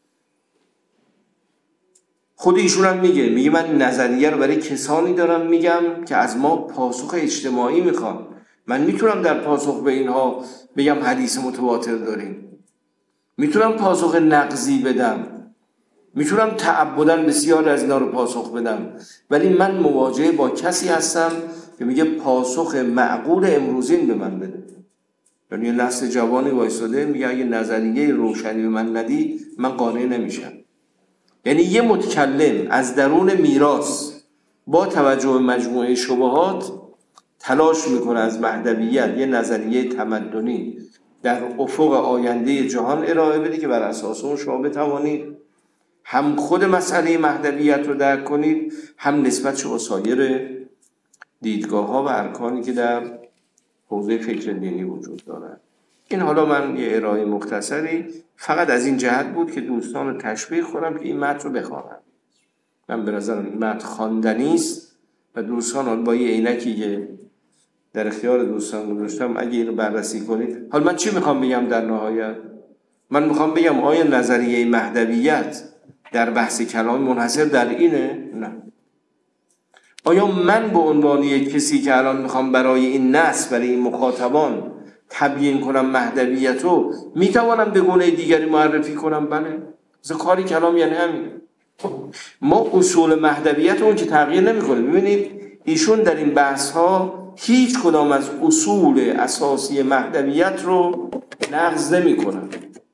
خود ایشون هم میگه میگه من نظریه رو برای کسانی دارم میگم که از ما پاسخ اجتماعی میخوان. من میتونم در پاسخ به اینها بگم حدیث متواتر داریم، میتونم پاسخ نقضی بدم، میتونم تعبداً بسیار از اینا رو پاسخ بدم، ولی من مواجهه با کسی هستم که میگه پاسخ معقول امروزین به من بده. یعنی یه نسل جوانی وایساده میگه اگه نظریه روشنی به من ندی من قانع نمیشم. یعنی یه متکلم از درون میراث با توجه به مجموعه شبهات تلاش میکنه از مهدویت یه نظریه تمدنی در افق آینده جهان ارائه بده که بر اساس اون شما بتوانید هم خود مسئله مهدویت رو درک کنید، هم نسبت با سایر دیدگاه ها و ارکانی که در حوزه فکر دینی وجود دارد. این حالا من یه ارائه مختصری فقط از این جهت بود که دوستان رو تشویق کنم که این متن رو بخوانم. من به نظرم این متن خواندنی است و دوستان با یه عینکی که در اختیار دوستان گذاشتم اگه اینو بررسی کنید. حالا من چی میخوام بگم در نهایت؟ من میخوام بگم آیا نظریه مهدویت در بحث کلام منحصر در اینه؟ نه. آیا من به عنوان یک کسی که الان میخوام برای این نسل، برای این مخاطبان تبیین کنم مهدویت رو، میتوانم به گونه دیگری معرفی کنم؟ بله. مثلا کاری کلام یعنی همین. ما اصول مهدویت اون که تغییر نمیکنه. ببینید ایشون در این بحث ها هیچ کدام از اصول اساسی مهدویت رو نقض نمیکنن،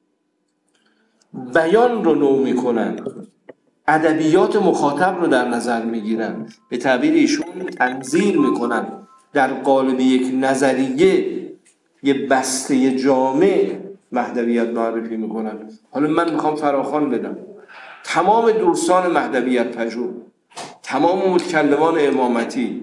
بیان رو نو میکنن، ادبیات مخاطب رو در نظر میگیرن، به تعبیر ایشون تنظیر میکنن، در قالب یک نظریه یه بسته جامع مهدویت معرفی میکنن. حالا من میخوام فراخوان بدم تمام دوستان مهدویت پژوه، تمام متکلمان امامتی،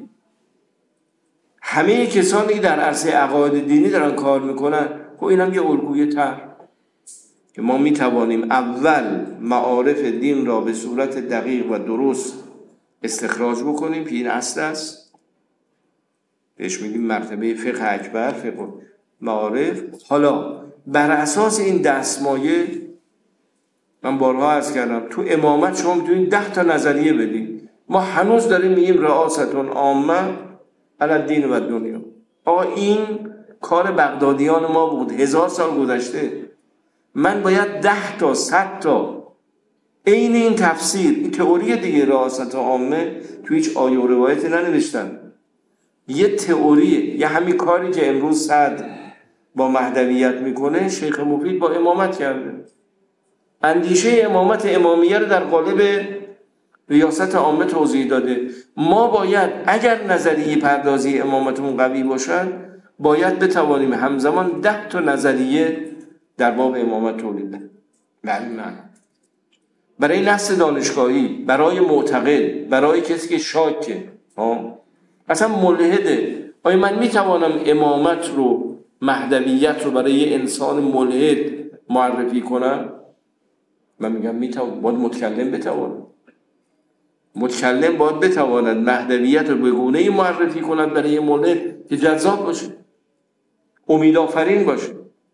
همه کسانی که در عرصه عقاید دینی دارن کار میکنن، خب اینم یه الگوی طرح که ما میتوانیم اول معارف دین را به صورت دقیق و درست استخراج بکنیم که این اصل است، بهش میگیم مرتبه فقه اکبر، فقه معارف. حالا بر اساس این دستمایه، من بارها عرض کردم تو امامت شما میتونید ده تا نظریه بدید، ما هنوز داریم میگیم رئاستون عامه علی الدین و دنیا. آقا این کار بغدادیان ما بود، هزار سال گذشته. من باید ده تا صد تا عین این تفسیر، این تئوری دیگه، رئاست عامه تو هیچ آیه و روایتی ننوشتن، یه تئوریه. یه همین کاری که امروز صدر با مهدویت میکنه شیخ مفید با امامت کرده. اندیشه امامت امامیه رو در قالب ریاست عامه توضیح داده. ما باید اگر نظریه پردازی امامتمون قوی باشد، باید بتوانیم همزمان ده تا نظریه در باب امامت تولید کنیم. نه، برای نسل دانشگاهی، برای معتقد، برای کسی که شاکه، ها اصلا ملحده، آیا من میتوانم امامت رو، مهدویت رو برای یه انسان ملحد معرفی کنم؟ من میگم میتوانم. باید متکلم بتوانم، متکلم باید بتواند مهدویت رو به گونه‌ای معرفی کند برای یه ملحد که جذاب باشه، امیدآفرین باشه،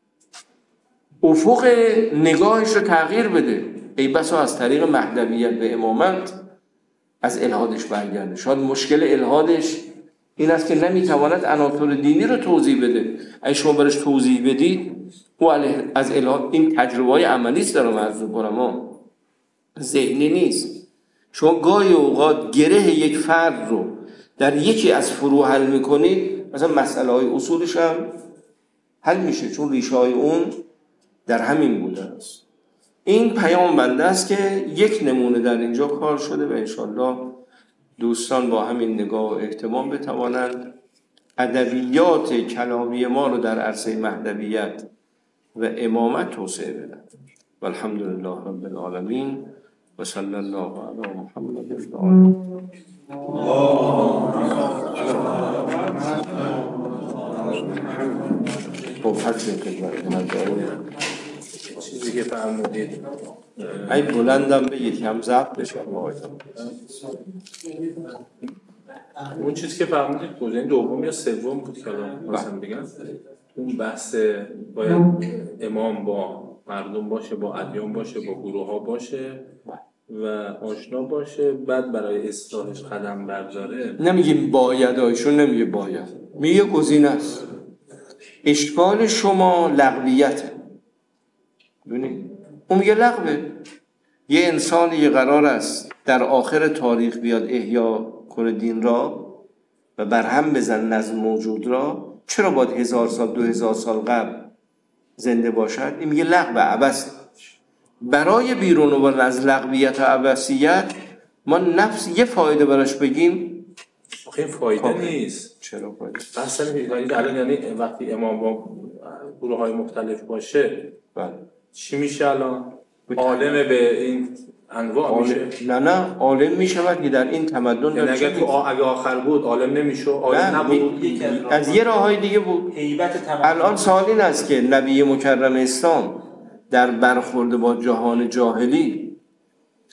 افق نگاهش رو تغییر بده. ای بسا از طریق مهدویت به امامت از الحادش برگرده. شاید مشکل الحادش این است که نمیتواند عناصر دینی رو توضیح بده. اگه شما برش توضیح بدید، او از الحاد، این تجربه عملی است دارم عرض می‌کنم، ها ذهنی نیست. شما گاهی اوقات گره یک فرد رو در یکی از فروع حل میکنید، مثلا مسئله های اصولش هم حل میشه، چون ریشه های اون در همین بوده است. این پیام بنده است که یک نمونه در اینجا کار شده و انشالله دوستان با همین نگاه و اهتمام بتوانند ادبیات کلامی ما رو در عرصه مهدویت و امامت توسعه بدن. و الحمدلله رب العالمین و صلی الله علی محمد و آله. خب هر چه خدمت نظاره چیزی که فرمودید ای بلندم بگید که هم ضبط بشه. اون چیزی که فرمودید گزینه دوم یا سوم بود که الان مثلا بگم اون بحث باید امام با مردم باشه، با ادیان باشه، با گروه ها باشه و آشنا باشه، بعد برای اصلاحش قدم برداره. نمیگیم باید، آیشون نمیگه باید، میگه گزینه است. اشکال شما لغویته. ببینید اون میگه لغوه. یه انسانی قرار است در آخر تاریخ بیاد احیا کنه دین را و برهم بزن نظم موجود را، چرا باید هزار سال دو هزار سال قبل زنده باشد؟ این میگه لغو، عبث. برای بیرون و از لغویت و عبثیت ما نفس یه فایده براش بگیم، آخه این فایده خواه. نیست. چرا فایده؟ اصلا الان یعنی وقتی امام با گروه های مختلف باشه بله. چی میشه الان؟ عالم به این انواع میشه؟ نه نه عالم میشود که در این تمدن یعنی اگر تو اگه آخر بود عالم نمیشه، عالم نبود، می... از یه راه های دیگه بود. الان سوال این است که نبی مکرم اسلام در برخورد با جهان جاهلی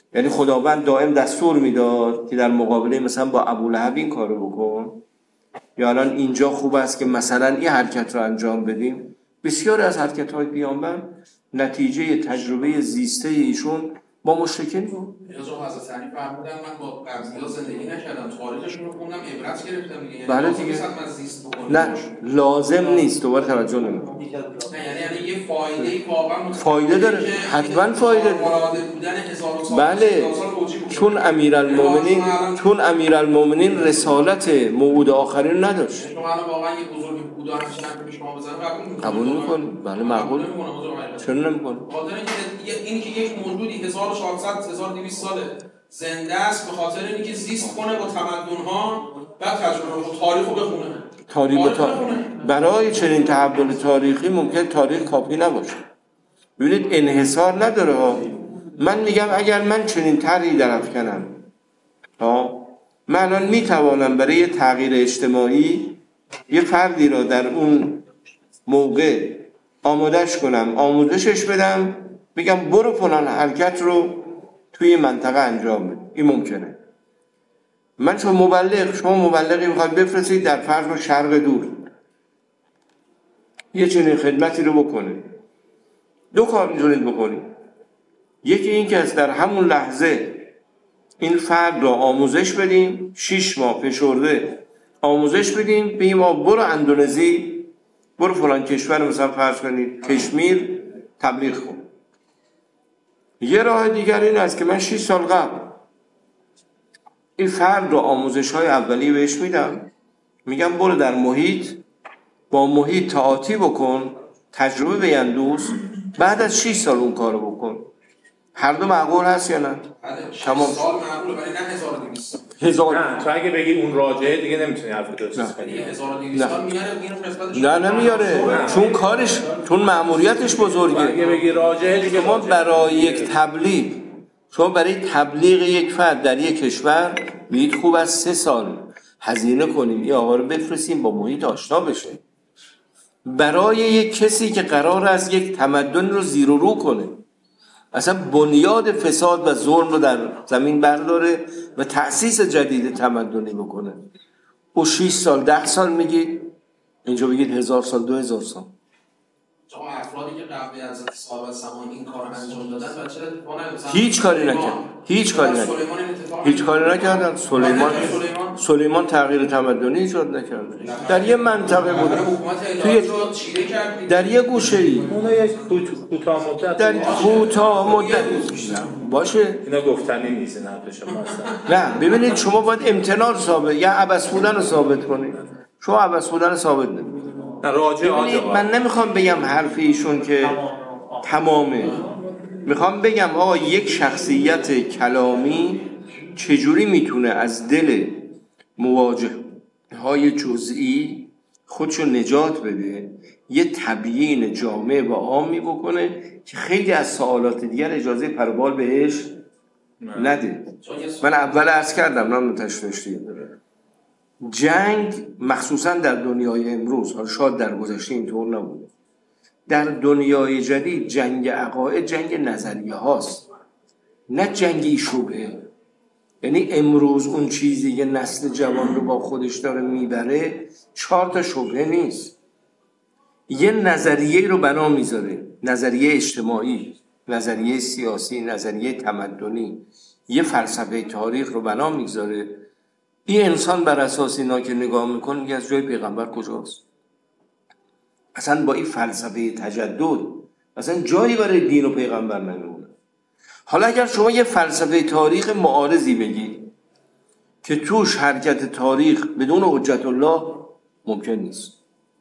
یعنی خداوند دائم دستور میداد که در مقابله مثلا با ابولهب این کارو بکن، یا الان اینجا خوب است که مثلا این حرکت رو انجام بدیم. بسیار از حرکت‌های پیامبر نتیجه تجربه زیسته ایشون با مشرکین بود. از اون حضرت علی فرمودن من با قبضی‌ها زندگی نکردم، تاریخشون رو خوندم، عبرت گرفتم دیگه. بله دیگه. نه لازم نیست، دوباره توجه نمی‌کنم. نه یعنی یعنی یه فایده‌ای واقعا فایده داره، حتما فایده مراده بودن هزار سال. بله، چون امیرالمومنین چون امیرالمومنین رسالت موعود آخرین نداشت. شما الان واقعا یه بزرگی بود و همش نمی‌شه شما بزنید قبول می‌کنید؟ بله مقبول. چرا نمی‌کنید؟ خاطر اینکه اینی که یک موجودی هزار و چهارصد هزار و دویست ساله زنده است، به خاطر اینکه زیست کنه با تمدن‌ها، بعد تجربه و تاریخو بخونه. تاریخ تا... برای چنین تحول تاریخی ممکن تاریخ کافی نباشه. ببینید انحصار نداره ها. من میگم اگر من چنین طرحی درافکنم ها، من الان میتوانم برای تغییر اجتماعی یه فردی را در اون موقع آمادش کنم، آموزشش بدم، بگم برو فلان حرکت رو توی منطقه انجام بده. این ممکنه. من چون مبلغ، شما مبلغی میخواد بفرستید در فرض شرق دور یه چنین خدمتی رو بکنه، دو کار میتونید بکنید. یکی این که از در همون لحظه این فرد رو آموزش بدیم، شیش ماه فشرده آموزش بدیم، بگیم برو اندونزی، برو فلان کشور مثلا فرض کنید کشمیر تبلیغ کن. یه راه دیگر این است که من شش سال قبل این فرد رو آموزش های اولیه بهش میدم، میگم برو در محیط با محیط تعاطی بکن، تجربه بیندوز، بعد از شش سال اون کارو بکن. هر دو معقول هست یا نه؟ تمام سال معقوله ولی نه هزار و دویست. هزار نه تو اگه بگی اون راجعه دیگه نمیتونی حرف تو چیز کنی. هزار و دویست تا میاره اینو قسمتش. نه نمیاره، چون کارش چون مأموریتش بزرگه. اگه بگی راجعه دیگه ما برای یک تبلیغ، شما برای تبلیغ یک فرد در یک کشور میگید خوب از سه سال هزینه کنیم این آقا رو بفرستیم با محیط آشنا بشه. برای یک کسی که قرار است یک تمدن رو زیر و رو کنه، اصلا بنیاد فساد و ظلم رو در زمین برداره و تأسیس جدید تمدنی بکنه، او شش سال ده سال میگید، اینجا بگید هزار سال دو هزار سال. شما افرادی که قبل از صاحب زمان این کار انجام دادن و چرا اتفاق نیفتاد؟ هیچ کاری نکرد. هیچ کاری نکرد. هیچ کاری نکردن. سلیمان سلیمان تغییر تمدنی ایجاد نکرد. در یه منطقه بود. توی در یه گوشه‌ای. اون یک کوتاه مدت. در کوتاه مدت باشه. اینا گفتنی نیست نه حرف شما اصلا. نه ببینید شما باید امتناع ثابت یا عبث بودن رو ثابت کنید. شما عبث بودن رو ثابت نمی‌کنید. من نمیخوام بگم حرف ایشون که تمامه، میخوام بگم آقا یک شخصیت کلامی چجوری میتونه از دل مواجه های جزئی خودشو نجات بده، یه تبیین جامع و عامی بکنه که خیلی از سوالات دیگر اجازه پروبال بهش نده. من اول عرض کردم نام تشریح داره جنگ مخصوصا در دنیای امروز، حالا شاید در گذشته اینطور نبوده، در دنیای جدید جنگ عقاید جنگ نظریه هاست، نه جنگی شبهه. یعنی امروز اون چیزی که نسل جوان رو با خودش داره میبره چهار تا شبهه نیست، یه نظریه رو بنا میذاره، نظریه اجتماعی، نظریه سیاسی، نظریه تمدنی، یه فلسفه تاریخ رو بنا میذاره. این انسان بر اساس اینا که نگاه میکنه میگه از جای پیغمبر کجاست؟ اصلا با این فلسفه تجدد اصلا جایی برای دین و پیغمبر نمیمونه. حالا اگر شما یه فلسفه تاریخ معارضی بگید که توش حرکت تاریخ بدون حجت الله ممکن نیست.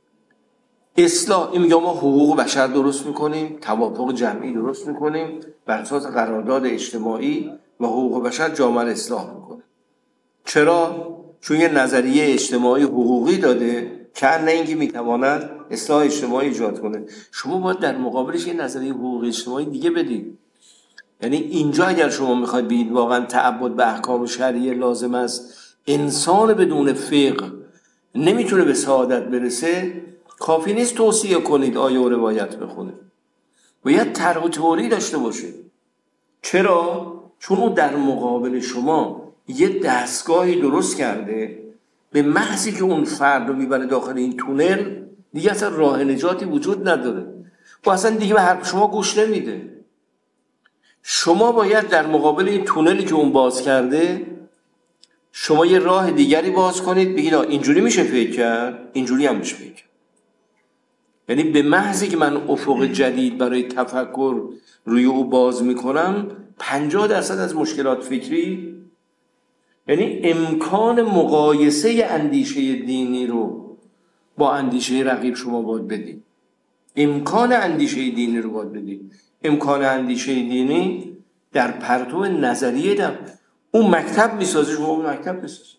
اصلاح این میگه ما حقوق بشر درست میکنیم، توافق جمعی درست میکنیم، بر اساس قرارداد اجتماعی و حقوق بشر جامعه را اصلاح میکنه. چرا؟ چون یه نظریه اجتماعی حقوقی داده که نه اینکه میتواند اصلاح اجتماعی ایجاد کنه. شما باید در مقابلش یه نظریه حقوقی اجتماعی دیگه بدید. یعنی اینجا اگر شما میخواید بگید واقعا تعبد به احکام شرعیه لازم است، انسان بدون فقه نمیتونه به سعادت برسه، کافی نیست توصیه کنید آیه و روایت بخونه، باید طرح و تئوری داشته باشه. چرا؟ چون اون در مقابل شما یه دستگاهی درست کرده، به محضی که اون فرد رو میبره داخل این تونل دیگه اصلا راه نجاتی وجود نداره و اصلا دیگه به حرف شما گوش نمیده. شما باید در مقابل این تونلی که اون باز کرده شما یه راه دیگری باز کنید، بگید اینجوری میشه فکر کرد، اینجوری هم میشه فکر کرد. یعنی به محضی که من افق جدید برای تفکر روی او باز میکنم، پنجاه درصد از مشکلات فکری، یعنی امکان مقایسه اندیشه دینی رو با اندیشه رقیب شما باید بدید. امکان اندیشه دینی رو باید بدید. امکان اندیشه دینی در پرتو نظریه دم اون مکتب میسازه، شما اون مکتب بسازه.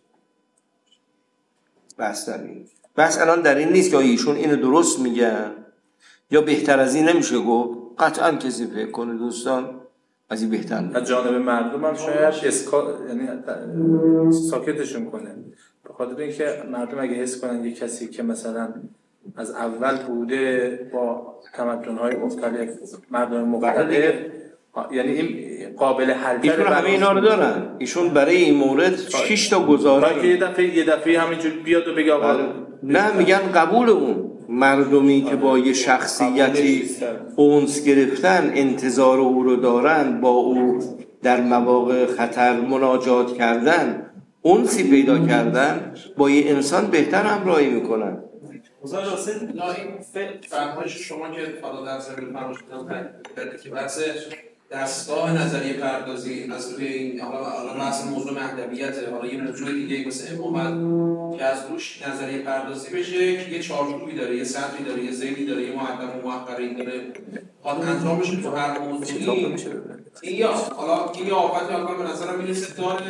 بس در این بس الان در این نیست که ایشون اینو درست میگن یا بهتر از این نمیشه گفت. قطعا کسی فکر کنه دوستان از این بهتر نیست. از جانب مردم هم شاید اسکا یعنی ساکتشون کنه، به خاطر اینکه مردم اگه حس کنن یه کسی که مثلا از اول بوده با تمدن‌های مختلف مردم مختلف، یعنی این قابل حل ایشون همه اینا رو دارن. ایشون برای این مورد شش تا گزاره که یه دفعه یه دفعه همینجوری بیاد و بگه آقا نه، میگن قبول اون مردمی که با یه شخصیتی اونس گرفتن، انتظار او رو دارن، با او در مواقع خطر مناجات کردن، اونسی پیدا کردن، با یه انسان بهتر همراهی میکنن. مثلا حسین لا این فرمایش شما که حالا در زمین فرمایش کردید که بحث دستگاه نظریه پردازی از روی این حالا بحث موضوع مهدویت، حالا یه موضوع دیگه مثل امامت که از روش نظریه پردازی بشه که یه چارچوبی داره، یه سطحی داره، یه ذیلی داره، یه مقدم و مؤخری داره، حالا انجام بشه تو هر موضوعی. این یا حالا این آفتی حالا به نظرم میرسه داره،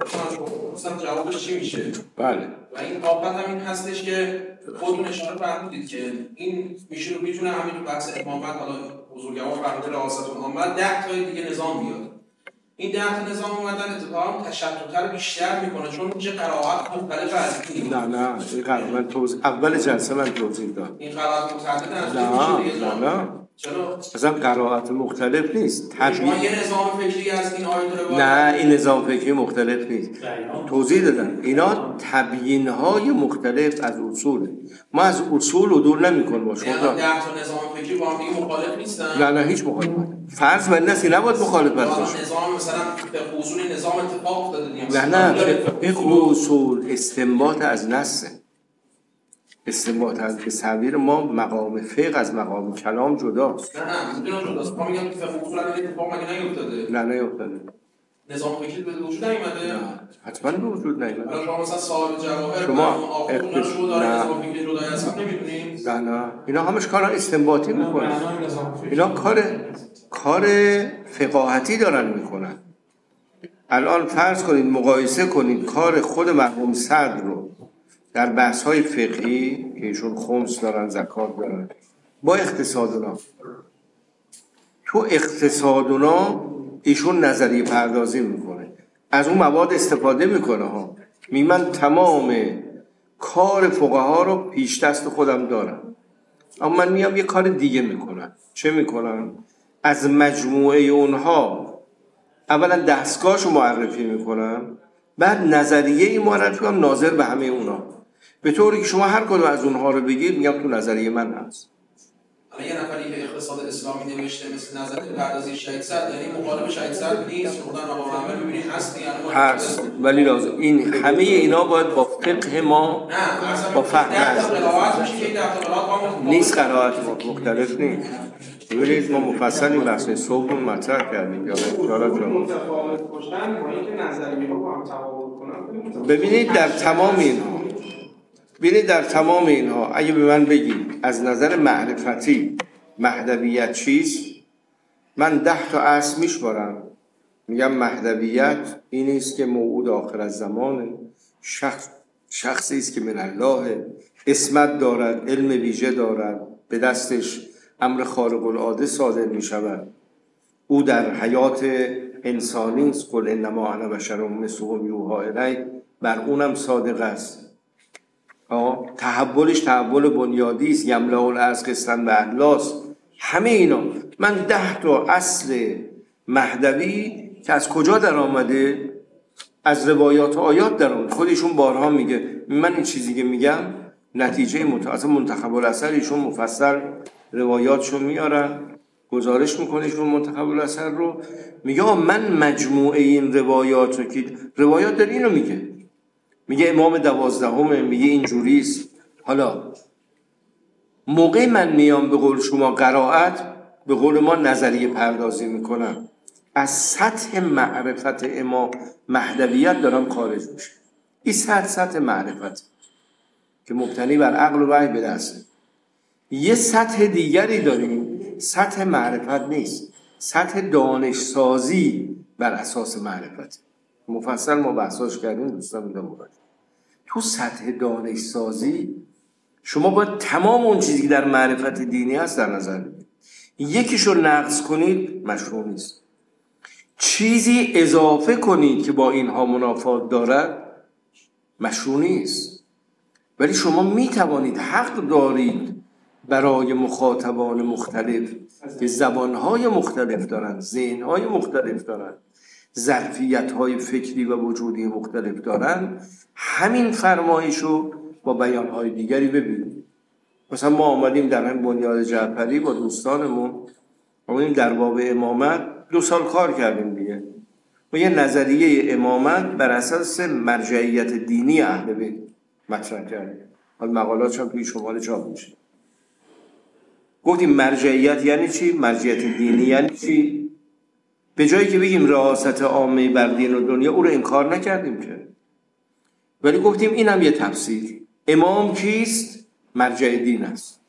مثلا جوابش چی میشه؟ بله. و این آفت هم این هستش که خودتون اشاره فرمودید که این میشه میتونه همین تو بحث امامت، حالا بزرگوار فرموده رئاست الامت ده تا دیگه نظام بیاد. این ده تا نظام اومدن اتفاقا تشتت‌تر بیشتر میکنه، چون میشه قرائت مختلف از این. نه نه این قرائت من توضیح اول جلسه من توضیح دادم. این قرائت متعدد از نه نه نه چرا؟ اصلا قرائت مختلف نیست. شما یه نظام فکری از این آیه رو نه این نظام فکری مختلف نیست. توضیح دادم اینا تبیین‌های مختلف از اصوله. ما از اصول عدول نمی‌کنیم. شما ده تا نظام فکری با هم دیگه مخالف نیستن؟ نه نه هیچ مخالفت. فرض بر نسی نباید مخالفت باشه. نظام مثلا به اصول نظام اتفاق افتاده دیگه. نه نه فقه اصول استنباط از نص. استنباط از به تعبیر ما مقام فقه از مقام کلام جداست. نه نه میدونم جداست. ما میگم فقه اصول الان اتفاق مگه نیفتاده؟ نه نیفتاده. نظام فکری به وجود نیومده؟ نه حتما به وجود نیومده. الان شما مثلا صاحب جواهر شما آخوندن رو داره نظام فکری جدایی اصلا نمیدونیم؟ نه نه اینا همش کارا استنباطی میکنن. اینا کار کار فقاهتی دارن میکنن. الان فرض کنید مقایسه کنید کار خود مرحوم صدر رو در بحث‌های فقهی که ایشون خمس دارن، زکات دارن، با اقتصادونا. تو اقتصادونا ایشون نظریه پردازی میکنه، از اون مواد استفاده میکنه ها. می من تمام کار فقها رو پیش دست خودم دارم، اما من میام یه کار دیگه میکنم. چه میکنم؟ از مجموعه اونها اولا دستگاهشو معرفی میکنم، بعد نظریه ای معرفی کنم ناظر به همه اونها، به طوری که شما هر کدوم از اونها رو بگید میگم تو نظریه من هست. یه نفری که اقتصاد اسلامی نوشته مثل نظریه پردازی شهید صدر، یعنی مخالف شهید صدر نیست، خودن آقا محمد ببینید هست یعنی هست، ولی لازم این همه اینا باید با فقه ما با فهم قرائت میشه که این در قرائت نیست. قرائت مختلف نیست. ببینید ما مفصل این بحث صبح رو مطرح کردیم. یا ببینید در تمام اینها ببینید در تمام اینها اگه به من بگید از نظر معرفتی مهدویت چیست، من ده تا اصل میشمارم. میگم مهدویت این است که موعود آخر از زمانه، شخص شخصی است که من الله، اسمت دارد، علم ویژه دارد، به دستش امر خارق العاده صادر می شود، او در حیات انسانی است، قل انما انا بشر مثلکم یوحی الی، بر اونم صادق است. تحولش تحول بنیادی است، یملأ الارض قسطا و عدلا است. همه اینا من ده تا اصل مهدوی که از کجا در آمده؟ از روایات و آیات در آمده. خودشون بارها میگه من این چیزی که میگم نتیجه متأثر منتخب الاثر، ایشون مفصل روایاتشون میارن، گزارش میکنه ایشون منتخب الاثر رو، میگه من مجموعه این روایات رو که روایات در اینو میگه، میگه امام دوازدهمه، میگه اینجوریست. حالا موقع من میام به قول شما قرائت، به قول ما نظریه پردازی میکنم، از سطح معرفت امام مهدویت دارم خارج میشه. این سطح سطح معرفت که مبتنی بر عقل و وحی به دسته. یه سطح دیگری داریم، سطح معرفت نیست، سطح دانشسازی بر اساس معرفت. مفصل ما بحثاش کردیم دوستان، میدونم مراجعه. تو سطح دانشسازی شما باید تمام اون چیزی که در معرفت دینی هست در نظر بگیرید. یکیشو نقض کنید مشروع نیست، چیزی اضافه کنید که با اینها منافات دارد مشروع نیست. ولی شما می توانید، حق دارید برای مخاطبان مختلف که زبانهای مختلف دارند، ذهنهای مختلف دارند، ظرفیت‌های فکری و وجودی مختلف دارند، همین فرمایشو با بیان‌های دیگری ببینید. مثلا ما آمدیم در همین بنیاد جعفری با دوستانمون آمدیم در باب امامت دو سال کار کردیم دیگه. ما یه نظریه امامت بر اساس مرجعیت دینی اهل بیت مطرح کردیم. حال مقالاتش هم توی شمال چاپ میشه. گفتیم مرجعیت یعنی چی؟ مرجعیت دینی یعنی چی؟ به جایی که بگیم رئاست عامه بر دین و دنیا، او رو انکار نکردیم که، ولی گفتیم این هم یه تفسیر. امام کیست؟ مرجع دین است.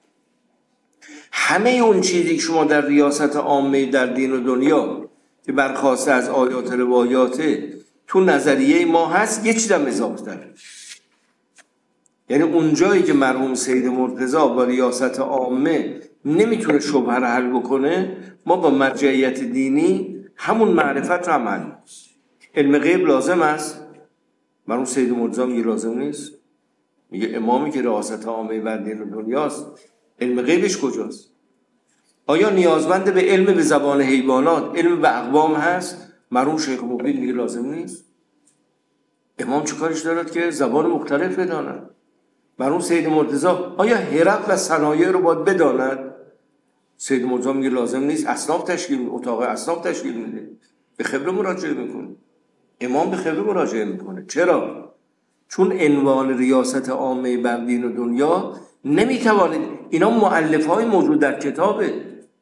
همه اون چیزی که شما در ریاست عامه در دین و دنیا که برخواسته از آیات و روایاته تو نظریه ما هست، یه چیزم اضافه داره. یعنی اون جایی که مرحوم سید مرتضی با ریاست عامه نمیتونه شبهه رو حل بکنه، ما با مرجعیت دینی همون معرفت رو عمل. علم غیب لازم است؟ مرحوم سید مرتضی میگه لازم نیست. میگه امامی که ریاست عامه بر دین و دنیاست، علم غیبش کجاست؟ آیا نیازمند به علم به زبان حیوانات، علم به اقوام هست؟ مرحوم شیخ مبین میگه لازم نیست. امام چه کارش دارد که زبان مختلف بداند؟ مرحوم سید مرتضی آیا هرق و صنایع رو باید بداند؟ سید مرتضی میگه لازم نیست. اصناف تشکیل، اتاق اصناف تشکیل میده، به خبره مراجعه میکنه. امام به خبره مراجعه میکنه. چرا؟ چون عنوان ریاست عامه بر دین و دنیا نمیتوانید، اینا مؤلف های موجود در کتابه،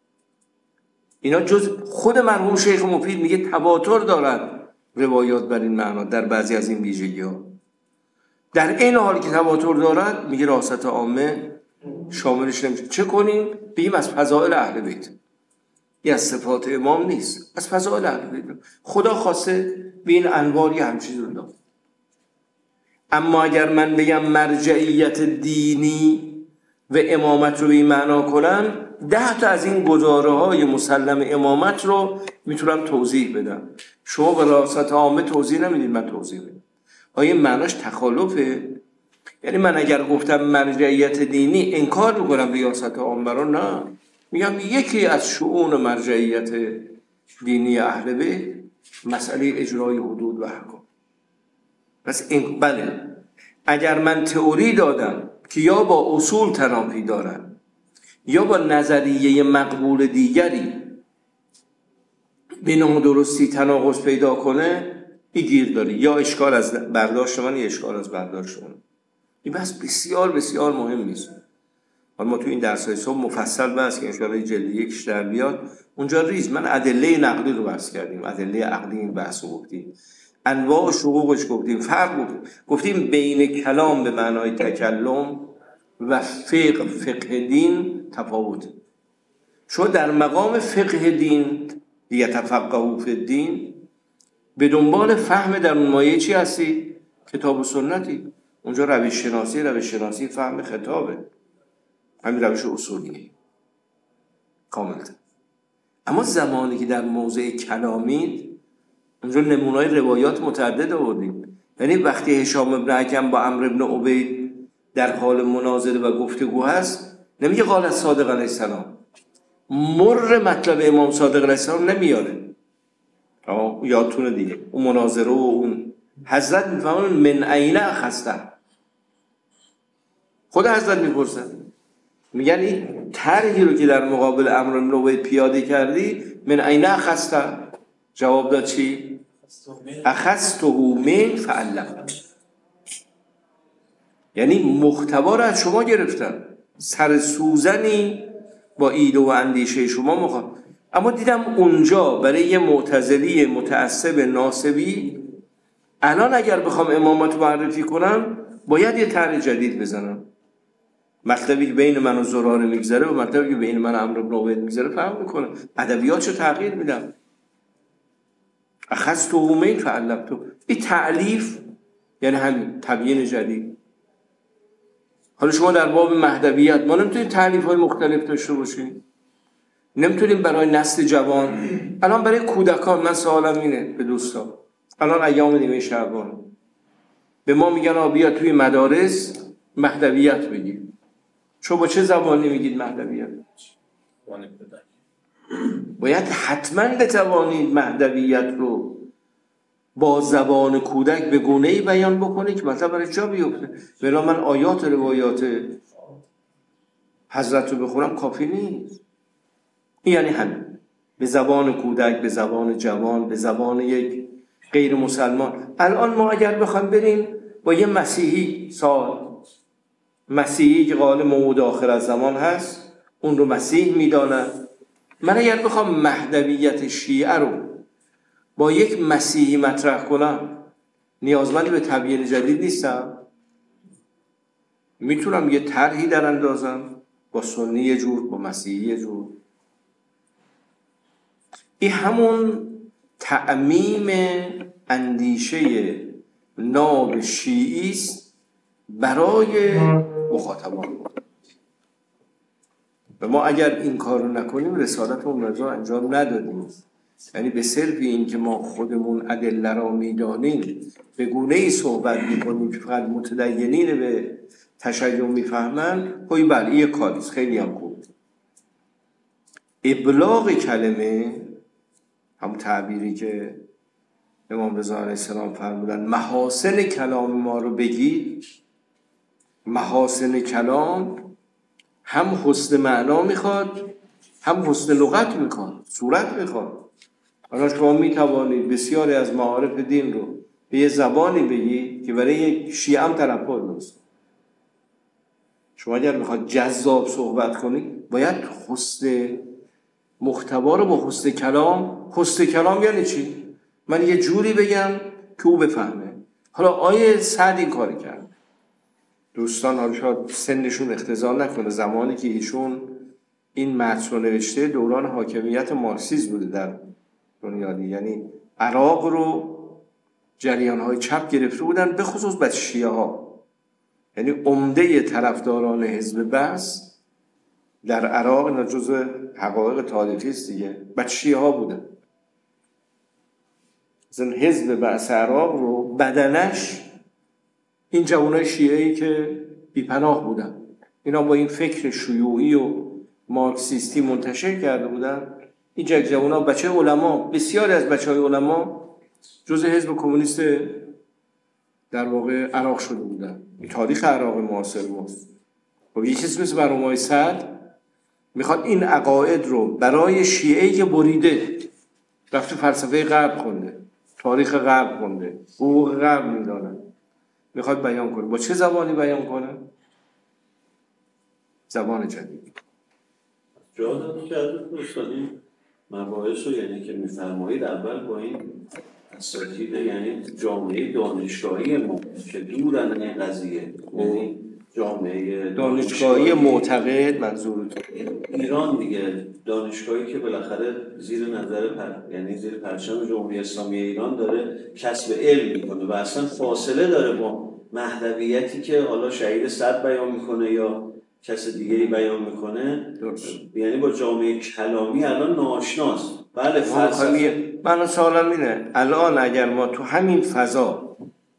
اینا جز خود مرحوم شیخ مفید میگه تواتر دارد روایات بر این معنا در بعضی از این ویژگی ها. در این حالی که تواتر دارد میگه ریاست عامه شاملش نمیشه. چه کنیم؟ بگیم از فضائل اهل بیت. این از صفات امام نیست، از فضائل اهل بیت. خدا خواسته به این انواری همچیز رو داد. اما اگر من بگم مرجعیت دینی و امامت رو به این معنا کنم، ده تا از این گزاره های مسلم امامت رو میتونم توضیح بدم. شما به ریاست عامه توضیح نمیدید، من توضیح بدم. آیا معناش تخالفه؟ یعنی من اگر گفتم مرجعیت دینی انکار میکنم ریاست عامه رو؟ نه، میگم یکی از شؤون مرجعیت دینی اهل بیت مسئله اجرای حدود و احکام. پس این بله، اگر من تئوری دادم که یا با اصول تنافی دارن یا با نظریه مقبول دیگری به نادرستی تناقض پیدا کنه، این گیر داری. یا اشکال از برداشت من یا اشکال از برداشت من. این بحث بسیار بسیار مهم نیست. ما تو این درس‌های صبح مفصل بحث که انشاءالله جلد یکش در بیاد اونجا ریز. من ادله نقلی رو بحث کردیم، ادله عقلی این بحث رو گفتیم، انواع شقوقش گفتیم، فرق گفتیم. گفتیم بین کلام به معنای تکلم و فقه فقه دین تفاوت. شما در مقام فقه دین یتفقهوا فی الدین به دنبال فهم در اون مایه چی هستی؟ کتاب و سنتی. اونجا روش شناسی روش شناسی فهم خطابه، همین روش اصولیه کاملا. اما زمانی که در موضع کلامی، اونجا نمونه‌های روایات متعدد آوردیم. یعنی وقتی هشام ابن حکم با عمرو ابن عبید در حال مناظره و گفتگو هست، نمیگه قال صادق علیه السلام، مر مطلب امام صادق علیه السلام نمیاره. اما یادتونه دیگه اون مناظره و اون حضرت میفهمون من عین اخذته، خود حضرت میپرسن میگن این طرحی رو که در مقابل امر بالمعروف پیاده کردی من عین اخذته؟ جواب داد چی؟ اخذته من فعلم، یعنی محتوا رو از شما گرفتم، سر سوزنی با ایده و اندیشه شما مخوام. اما دیدم اونجا برای یه معتزلی متعصب ناصبی الان اگر بخوام امامت معرفی کنم باید یه طرح جدید بزنم، مطلبی که بین من و زراره میگذره و مطلبی که بین من و عمرو بن عبید میگذره فرق میکنه، ادبیاتشو تغییر میدم. اخذت من فعلمت، این تألیف یعنی همین تبیین جدید. حالا شما در باب مهدویت ما نمیتونیم تألیف های مختلف داشته باشیم، نمیتونیم برای نسل جوان، الان برای کودکان من سوالم اینه به دوستان، الان ایام نیمه شعبان به ما میگن آ بیا توی مدارس مهدویت بگید، شما با چه زبانی میگید مهدویت؟ باید حتما بتوانید مهدویت رو با زبان کودک به گونه‌ای بیان بکنید که مثلا برای جا بیفته. ولی من آیات روایات حضرت رو بخونم کافی نیست. این یعنی همین به زبان کودک، به زبان جوان، به زبان یک غیر مسلمان. الان ما اگر بخوایم بریم با یه مسیحی سال مسیحی که قال موعود آخر از زمان هست اون رو مسیح میداند، من اگر بخوام مهدویت شیعه رو با یک مسیحی مطرح کنم نیازمندی به تبیین جدید نیستم، میتونم یه طرحی در اندازم با سنی یه جور با مسیحی یه جور. این همون تعمیم اندیشه ناب شیعی است برای مخاطبان. و ما اگر این کار رو نکنیم رسالت اون رضا انجام ندادیم، یعنی به صرف این که ما خودمون ادله را میدانیم به گونه‌ای صحبت میکنیم که فقط متدینین به تشیع میفهمن، خب بله یه کاریست خیلی هم خوب. ابلاغ کلمه هم تعبیری که امام رضا علیه السلام فرمودن محاسن کلام ما رو بگید، محاسن کلام هم حسن معنا میخواد هم حسن لغت میخواد، صورت میخواد. حالا شما میتوانید بسیاری از معارف دین رو به یه زبانی بگید که برای یک شیعه هم تلفظ نیست. شما اگر میخواد جذاب صحبت کنید باید حسن محتوا رو با حسن کلام. حسن کلام یعنی چی؟ من یه جوری بگم که او بفهمه. حالا آیه سعد این کاری کرد. دوستان حالا شاید سنشون اختزال نکنه، زمانی که ایشون این متن رو نوشته دوران حاکمیت مارکسیسم بوده در دنیا، یعنی عراق رو جریان‌های چپ گرفته بودن، به خصوص بچه شیعه ها، یعنی عمده طرفداران حزب بعث در عراق، اینا جزء حقایق تاریخی است دیگه، بچه شیعه ها بودن. مثلا حزب بعث عراق رو بدنش این جوانای شیعه‌ای که بیپناه بودن، اینا با این فکر شیوعی و مارکسیستی منتشر کرده بودن. این جوونا بچه علما، بسیاری از بچهای علما جزء حزب کمونیست در واقع عراق شده بودن. این تاریخ عراق معاصر ماست. و یه چیز مثل برنامه‌های سعد میخواد این عقاید رو برای شیعه‌ای که بریده رفته فلسفه غرب خونده، تاریخ غرب خونده، حقوق غرب میدانه، میخواد بیان کنه. با چه زبانی بیان کنه؟ زبان جدید. جا داد که از دوستانی مباحث رو یعنی که میفرمایید اول با این اساتید یعنی جامعه دانشگاهی ما که دورن این قضیه، یعنی جامعه دانشگاهی معتقد منظورتون ایران دیگه، دانشگاهی که بالاخره زیر نظر پر... یعنی زیر پرچم جمهوری اسلامی ایران داره کسب علم میکنه و اصلا فاصله داره با مهدویتی که حالا شهید صد بیان میکنه یا کس دیگه‌ای بیان میکنه. یعنی با جامعه کلامی الان ناآشناست. بله فلسفه. من سوالم اینه الان اگر ما تو همین فضا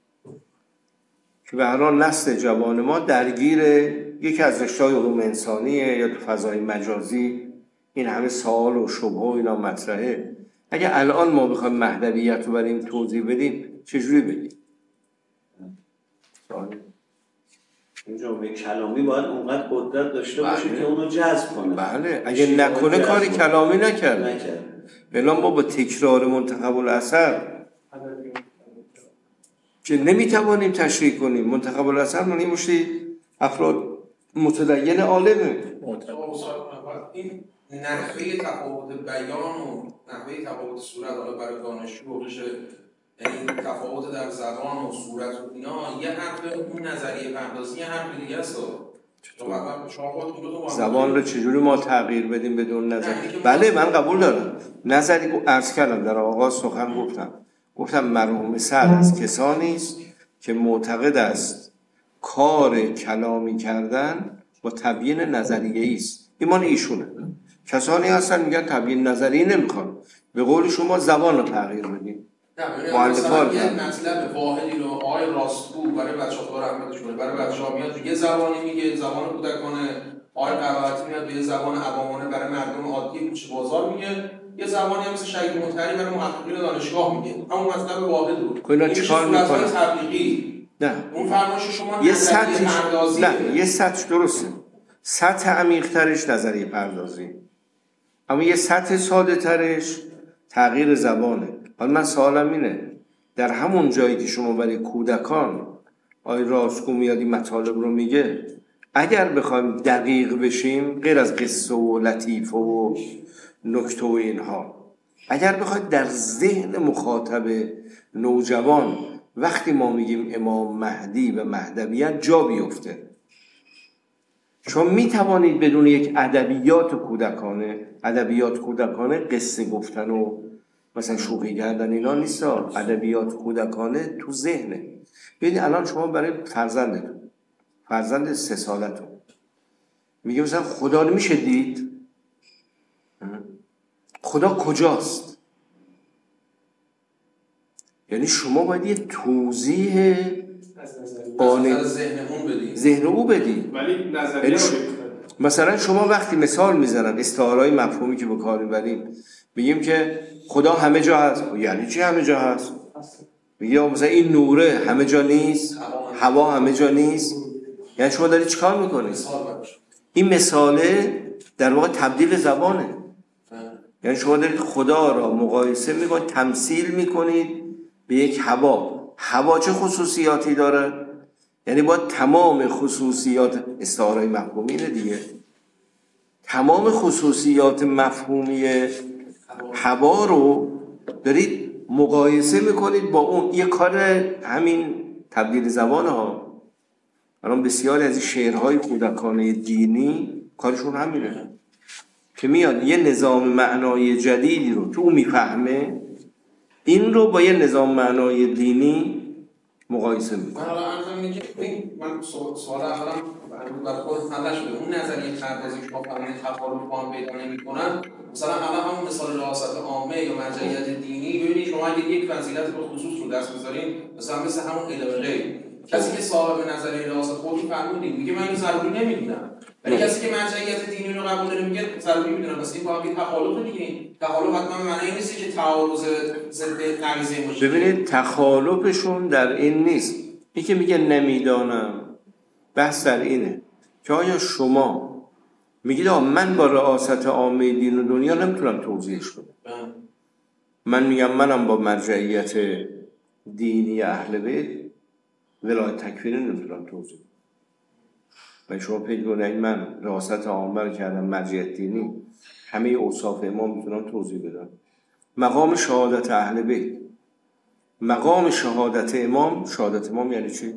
که به هر حال نسل جوان ما درگیر یکی از رشته‌های علوم انسانیه یا تو فضای مجازی این همه سوال و شبهه و اینا مطرحه، اگه الان ما بخوایم مهدویت رو بریم توضیح بدیم چجوری بدیم؟ این جمله کلامی باید اونقدر قدرت داشته باشه که اونو جذب کنه. بله اگه نکنه کاری کلامی نکرد. بلا ما با تکرار منتخب الاثر که نمیتوانیم تشریح کنیم. منتخب الاثر من این مشتی افراد متدین عالمه. این نحوه تفاوت بیان و نحوه تفاوت صورت حالا برای دانشجو بشه، یعنی تفاوت در زبان و صورت و اینا یه حرف اون نظریه پردازی یه حرف دیگه است. زبان رو چجوری ما تغییر بدیم بدون نظر؟ بله من قبول دارم. نظری عرض کردم در آغاز سخن گفتم گفتم مرحوم سعد از کسانی است که معتقد است کار کلامی کردن با تبیین نظریه‌ای است. ایمان ایشونه. کسانی هستن میگن تبیین نظری نمیخوان، به قول شما زبان رو تغییر بدیم. نه مثلا یه مطلب واحدی رو آقای راستگو برای بچه‌ها رحمتشون برای بچه‌ها میاد یه زبانی میگه، زبان کودکانه. آقای قرائتی میاد به یه زبان عوامانه برای مردم عادی کوچه بازار میگه، یه زبانی هم مثل شهید مطهری برای محققین دانشگاه میگه. همون مطلب واحد رو اینا چیکار میکنه؟ تبلیغی. نه اون فرمایش شما یه سطح نه یه سطح درسته. سطح عمیق‌ترش نظریه پردازی، اما یه سطح ساده ترش تغییر زبانه. حالا من سوالم اینه، در همون جایی که شما برای کودکان آی راستگو میاد این مطالب رو میگه، اگر بخوایم دقیق بشیم غیر از قصه و لطیفه و نکته و اینها، اگر بخواید در ذهن مخاطب نوجوان وقتی ما میگیم امام مهدی و مهدویت جا بیفته، چون میتوانید بدون یک ادبیات کودکانه ادبیات کودکانه قصه گفتن و مثلا شوخی کردن اینا نیست، ادبیات کودکانه تو ذهنه. ببینید الان شما برای فرزندتون فرزند سه سالتون میگه مثلا خدا رو میشه دید؟ خدا کجاست؟ یعنی شما باید یه توضیح بانه ذهن اون بدید ذهن او بدید. ولی نظریه رو مثلا شما وقتی مثال میزنن استعارهای مفهومی که به کار میبریم، میگیم که خدا همه جا هست. یعنی چی همه جا هست؟ میگه مثلا این نوره همه جا نیست، هوا همه جا نیست. یعنی شما دارید چیکار میکنید؟ این مثاله در واقع تبدیل زبانه. یعنی شما دارید خدا را مقایسه میکنید، تمثیل میکنید به یک هوا. هوا چه خصوصیاتی داره؟ یعنی باید تمام خصوصیات استعارهای مفهومی دیگه، تمام خصوصیات مفهومی هوا رو دارید مقایسه میکنید با اون. یه کار همین تبدیل زبان ها. الان بسیاری از این شعرهای کودکانه دینی کارشون همینه که میاد یه نظام معنای جدیدی رو که اون میفهمه، این رو با یه نظام معنای دینی مقایسه میکنه. من حالا عرضم اینه که من سوال اولم برای خود حل شده. اون نظریه پردازی که ما فرمودید تفاوت با هم پیدا نمی‌کنن، مثلا الان همون مثال ریاست عامه یا مرجعیت دینی، ببینید شما اگه یک فضیلت به خصوص رو دست بذارین، مثلا مثل همون علم غیب، کسی که صاحب نظریه ریاست خودی فرمودید میگه من اینو ضروری نمیدونم، ولی کسی که مرجعیت دینی رو قبول داره میگه ضروری میدونم. پس این با هم تخالف دیگه. تخالف حتما معنی نیست که تعارض ضد غریزه باشه. ببینید تخالفشون در این نیست. این که میگه نمیدانم، بحث در اینه که آیا شما میگید آه من با رئاست عامه دین و دنیا نمیتونم توضیحش کنم. من میگم منم با مرجعیت دینی اهل بیت ولایت تکفیری نمیتونم توضیح کنم. و شما پیدا کنید من رئاست عامه رو کردم مرجعیت دینی، همه اوصاف امام میتونم توضیح بدم. مقام شهادت اهل بیت، مقام شهادت امام، شهادت امام یعنی چی؟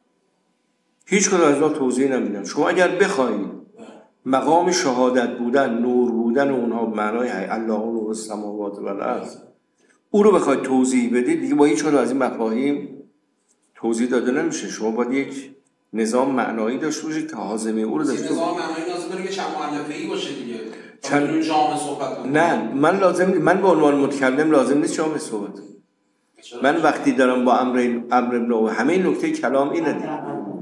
هیچ کدوم از اینا توضیح نمیدن. شما اگر بخواید مقام شهادت بودن، نور بودن و اونها معنای الله نور السماوات و الارض، او رو بخواید توضیح بدید دیگه با هیچ کدوم از این مفاهیم توضیح داده نمیشه. شما باید یک نظام معنایی داشته باشید که حازمه او رو داشته باشید. نظام معنایی لازم داره که چند مؤلفه‌ای باشه دیگه. چند جامع صحبت کنه. نه من لازم من به عنوان متکلم لازم نیست جامع صحبت. من وقتی دارم با امر امر ابن همه این نکته کلام اینه دیگه.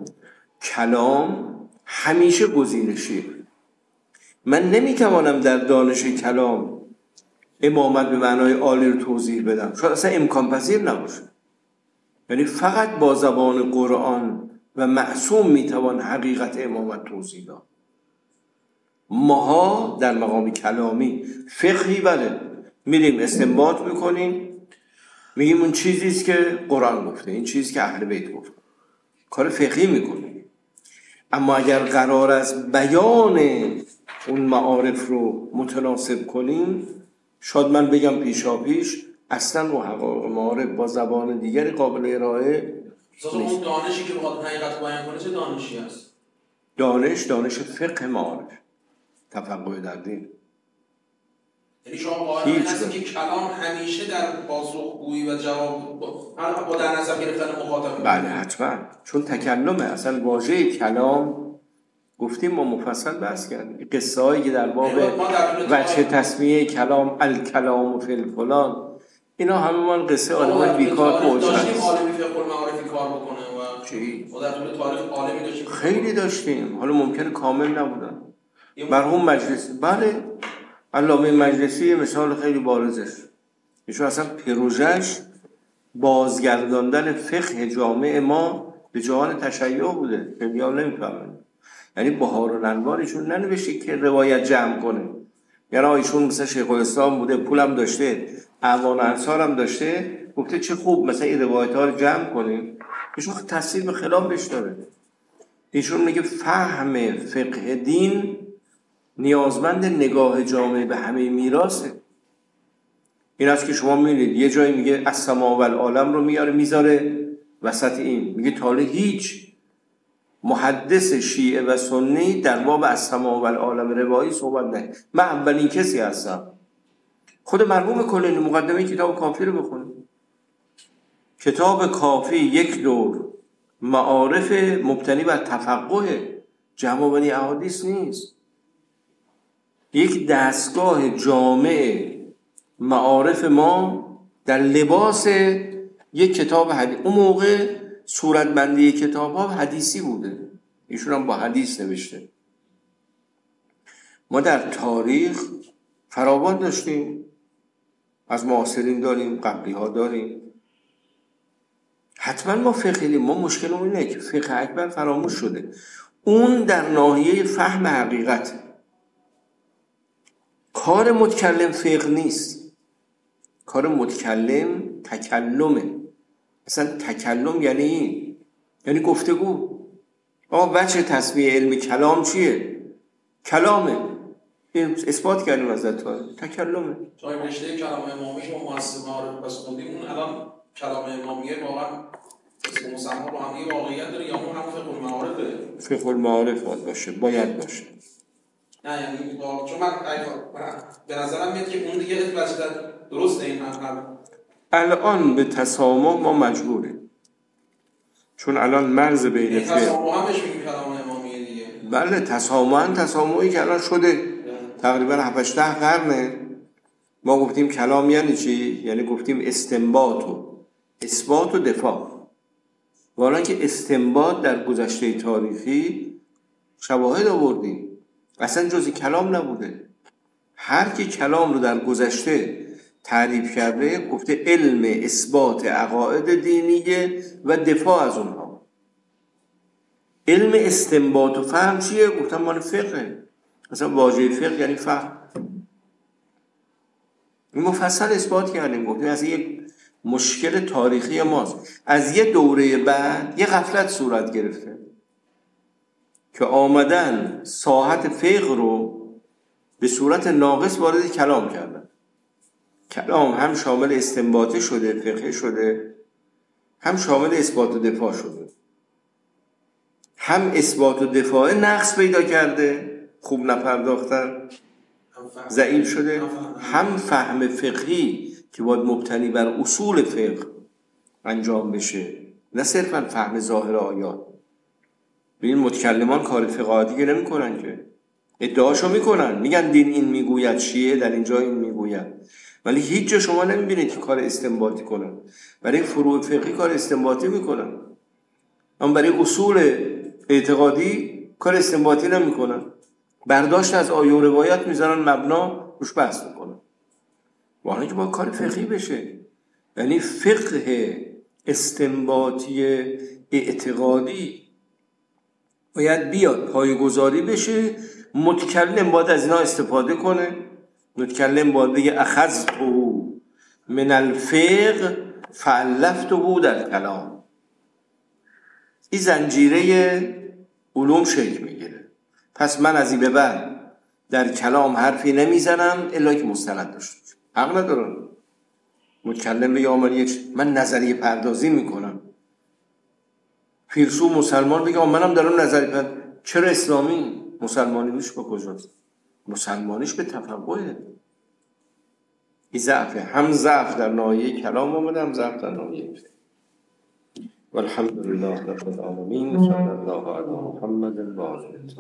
کلام همیشه گزینشیه. من نمیتوانم در دانش کلام امامت به معنای عالی رو توضیح بدم، شاید اصلا امکان پذیر نباشه. یعنی فقط با زبان قرآن و معصوم میتوان حقیقت امامت توضیح داد. ماها در مقام کلامی فقهی بله میریم استنباط میکنیم، میگیم اون چیزیست که قرآن گفته، این چیزی که اهل بیت گفته، کار فقهی میکنیم. اما اگر قرار است بیان اون معارف رو متناسب کنیم، شاید من بگم پیشا پیش اصلا و حقایق معارف با زبان دیگری قابل ارائه نیست. اون دانشی که بخواد حقیقت بیان کنه چه دانشی است؟ دانش دانش فقه معارف، تفقه در دین. یعنی شما قائل هستید که کلام همیشه در پاسخگویی و جواب با در نظر گرفتن مخاطب؟ بله حتما، چون تکلمه. اصلا واژه کلام گفتیم ما مفصل بحث کردیم، قصه هایی که در باب وجه تسمیه کلام الکلام فی الفلان، اینا همه من قصه آدمان بیکار پوچ هست. داشتیم عالمی فقه المعارفی کار بکنه و چی؟ ما در طول تاریخ عالمی داشتیم خیلی داشتیم، حالا ممکنه کامل نبودن. مرحوم مجلسی، بله علامه مجلسی مثال خیلی بارزش، ایشون اصلا پروژهش بازگرداندن فقه جامع ما به جهان تشیع بوده، خیلی ها نمیفهمن. یعنی بهارالانوار ایشون ننوشته که روایت جمع کنه، یعنی ایشون مثلا شیخ الاسلام بوده، پولم داشته، اعوان انصار هم داشته، گفته چه خوب مثلا این روایت ها رو جمع کنیم. ایشون تصویر به خلافش داره. ایشون میگه فهم فقه دین نیازمند نگاه جامع به همه میراثه. این است که شما میبینید یه جایی میگه السماء و العالم رو میاره میذاره وسط این، میگه تاله هیچ محدث شیعه و سنی در باب السماء و العالم روایی صحبت نه. من اولین کسی هستم. خود مرحوم کلینی مقدمه کتاب کافی رو بخونید. کتاب کافی یک دور معارف مبتنی بر تفقه، جمع بین احادیث نیست، یک دستگاه جامع معارف ما در لباس یک کتاب حدیث. اون موقع صورتبندی کتاب ها حدیثی بوده، ایشون هم با حدیث نوشته. ما در تاریخ فراوان داشتیم، از معاصرین داریم، قبلی ها داریم. حتما ما فقهی، ما مشکلمون اینه که فقه اکبر فراموش شده. اون در ناحیه فهم حقیقت. کار متکلم فقه نیست، کار متکلم تکلمه. اصلا تکلم یعنی این، یعنی گفتگو. آقا وجه تسمیه علمی کلام چیه؟ کلامه. این اثبات کردیم از ذات تکلمه. جای رشته کلام امامی که ما مؤسسه معارف بس خوندیم، اون الان کلام امامیه واقعا اسم مسمى با هم واقعیت داره یا اون هم فقه المعارفه؟ فقه المعارف باشه، باید باشه. نه یعنی چون من به نظرم میاد که اون دیگه وجه درسته این هم. الان به تسامح ما مجبوریم، چون الان مرز بین فقه تسامح هم بهش میگیم کلام امامیه دیگه. بله تسامح، تسامحی که الان شده تقریبا هفت هشت قرنه. ما گفتیم کلام یعنی چی؟ یعنی گفتیم استنباط و اثبات و دفاع. والا که استنباط در گذشته تاریخی شواهد آوردیم اصلا جزی کلام نبوده. هر کی کلام رو در گذشته تعریف کرده گفته علم اثبات عقاید دینیه و دفاع از اونها. علم استنباط و فهم چیه؟ گفتم مال فقه. مثلا واژه فقه یعنی فهم. این مفصل اثبات کردیم، گفتیم از یک مشکل تاریخی ماست. از یه دوره بعد یه غفلت صورت گرفته که آمدن ساحت فقه رو به صورت ناقص وارد کلام کردن. کلام هم شامل استنباطی شده، فقه شده، هم شامل اثبات و دفاع شده. هم اثبات و دفاع نقص پیدا کرده، خوب نپرداختن، ضعیف شده. هم فهم فقهی که باید مبتنی بر اصول فقه انجام بشه، نه صرفا فهم ظاهر آیات. ببین متکلمان کار فقهی دیگه نمی کنن که ادعاشو میکنن، میگن دین این میگوید، شیعه در اینجا این میگوید، ولی هیچ جا شما نمیبینید که کار استنباطی کنن. برای فروع فقهی کار استنباطی میکنن، اما برای اصول اعتقادی کار استنباطی نمیکنن. برداشت از آیه و روایت میذارن، مبنا روش بحث میکنن. واقعا که با کار فقهی بشه، یعنی فقه استنباطی اعتقادی باید بیاد پایه‌گذاری بشه. متکلم باید از اینا استفاده کنه. متکلم باید بگه اخذته من الفقه فالفته در کلام. این زنجیره علوم شکل میگیره. پس من از این به بعد در کلام حرفی نمیزنم الا که مستند داشته باشه. حق ندارم متکلم بگه آمد من نظریه پردازی میکنم، فیلسوف مسلمان بگه منم دارم نظریه پردازی. چرا اسلامی؟ مسلمانیش با کجاست؟ مسلمانیش به تفقهه. این ضعفه، هم ضعف در ناحیه کلام آمده، هم ضعف در ناحیه فقه. والحمد لله رب العالمین. صلی الله علی محمد و آله.